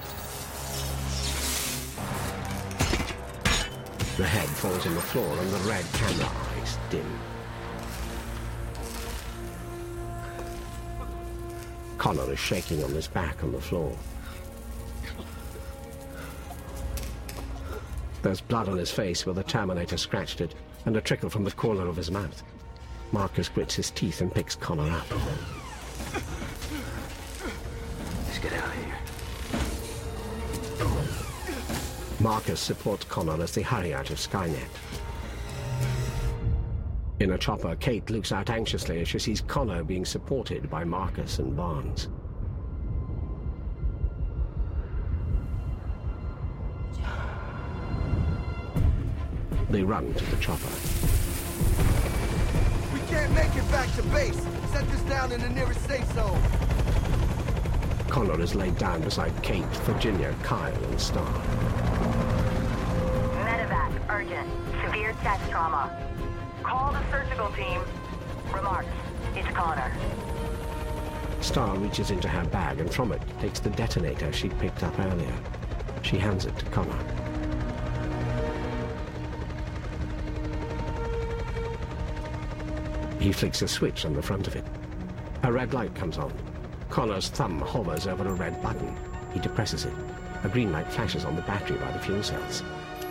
The head falls on the floor and the red camera eyes dim. Connor is shaking on his back on the floor. There's blood on his face where the Terminator scratched it, and a trickle from the corner of his mouth. Marcus grits his teeth and picks Connor up. Let's get out of here. Marcus supports Connor as they hurry out of Skynet. In a chopper, Kate looks out anxiously as she sees Connor being supported by Marcus and Barnes. They run to the chopper. We can't make it back to base. Set this down in the nearest safe zone. Connor is laid down beside Kate, Virginia, Kyle, and Star. Medevac, urgent. Severe chest trauma. Call the surgical team. Remarks. It's Connor. Star reaches into her bag and from it takes the detonator she picked up earlier. She hands it to Connor. He flicks a switch on the front of it. A red light comes on. Connor's thumb hovers over a red button. He depresses it. A green light flashes on the battery by the fuel cells.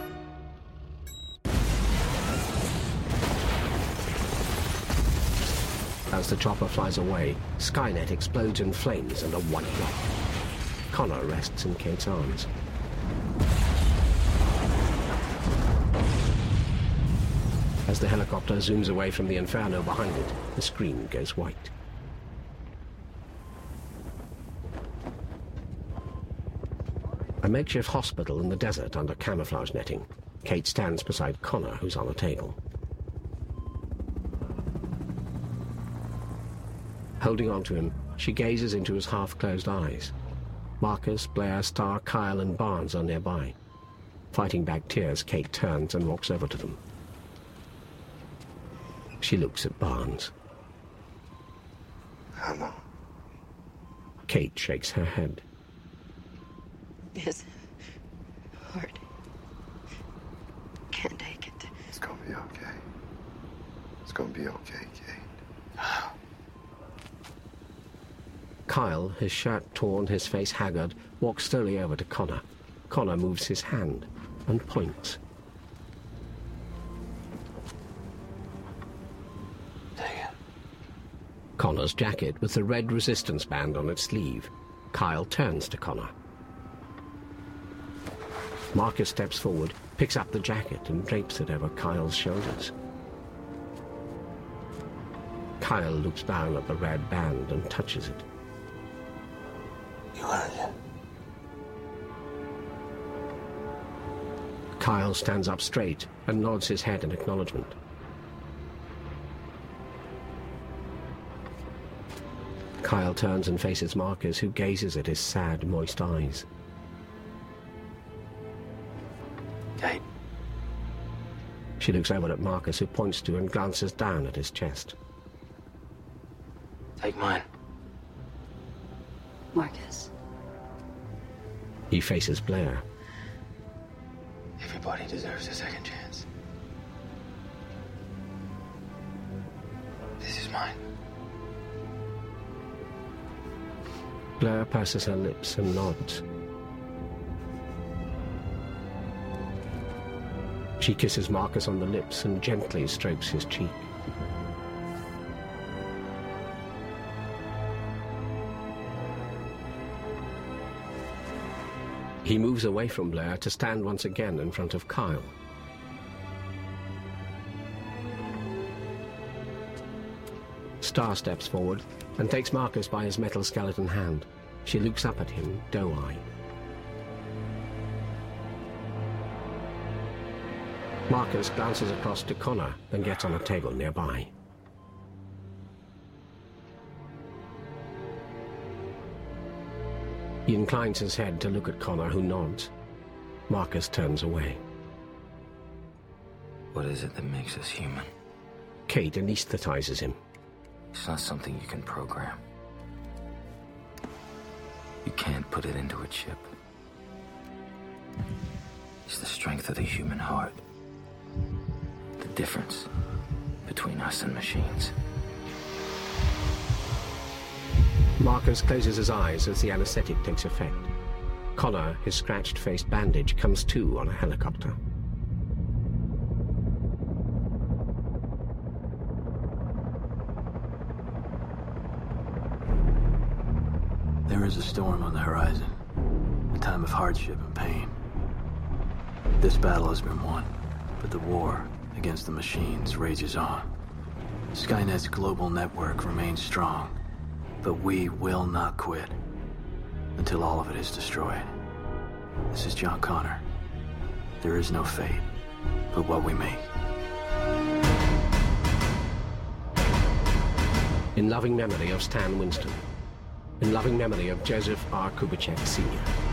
As the chopper flies away, Skynet explodes in flames and a white light. Connor rests in Kate's arms. As the helicopter zooms away from the inferno behind it, the screen goes white. A makeshift hospital in the desert under camouflage netting. Kate stands beside Connor, who's on a table. Holding on to him, she gazes into his half-closed eyes. Marcus, Blair, Star, Kyle, and Barnes are nearby. Fighting back tears, Kate turns and walks over to them. She looks at Barnes. Hannah. Kate shakes her head. It's hard. Can't take it. It's gonna be okay. It's gonna be okay, Kate. Kyle, his shirt torn, his face haggard, walks slowly over to Connor. Connor moves his hand and points. Connor's jacket with the red resistance band on its sleeve. Kyle turns to Connor. Marcus steps forward, picks up the jacket and drapes it over Kyle's shoulders. Kyle looks down at the red band and touches it. You heard it. Kyle stands up straight and nods his head in acknowledgement. Kyle turns and faces Marcus, who gazes at his sad, moist eyes. Kate. She looks over at Marcus, who points to and glances down at his chest. Take mine. Marcus. He faces Blair. Everybody deserves a second chance. This is mine. Blair purses her lips and nods. She kisses Marcus on the lips and gently strokes his cheek. He moves away from Blair to stand once again in front of Kyle. Star steps forward and takes Marcus by his metal skeleton hand. She looks up at him, doe-eyed. Marcus glances across to Connor, then gets on a table nearby. He inclines his head to look at Connor, who nods. Marcus turns away. What is it that makes us human? Kate anesthetizes him. It's not something you can program. You can't put it into a chip. It's the strength of the human heart. The difference between us and machines. Marcus closes his eyes as the anesthetic takes effect. Connor, his scratched-faced bandage, comes to on a helicopter. There is a storm on the horizon, a time of hardship and pain. This battle has been won, but the war against the machines rages on. Skynet's global network remains strong, but we will not quit until all of it is destroyed. This is John Connor. There is no fate but what we make. In loving memory of Stan Winston. In loving memory of Joseph R. Kubitschek Sr.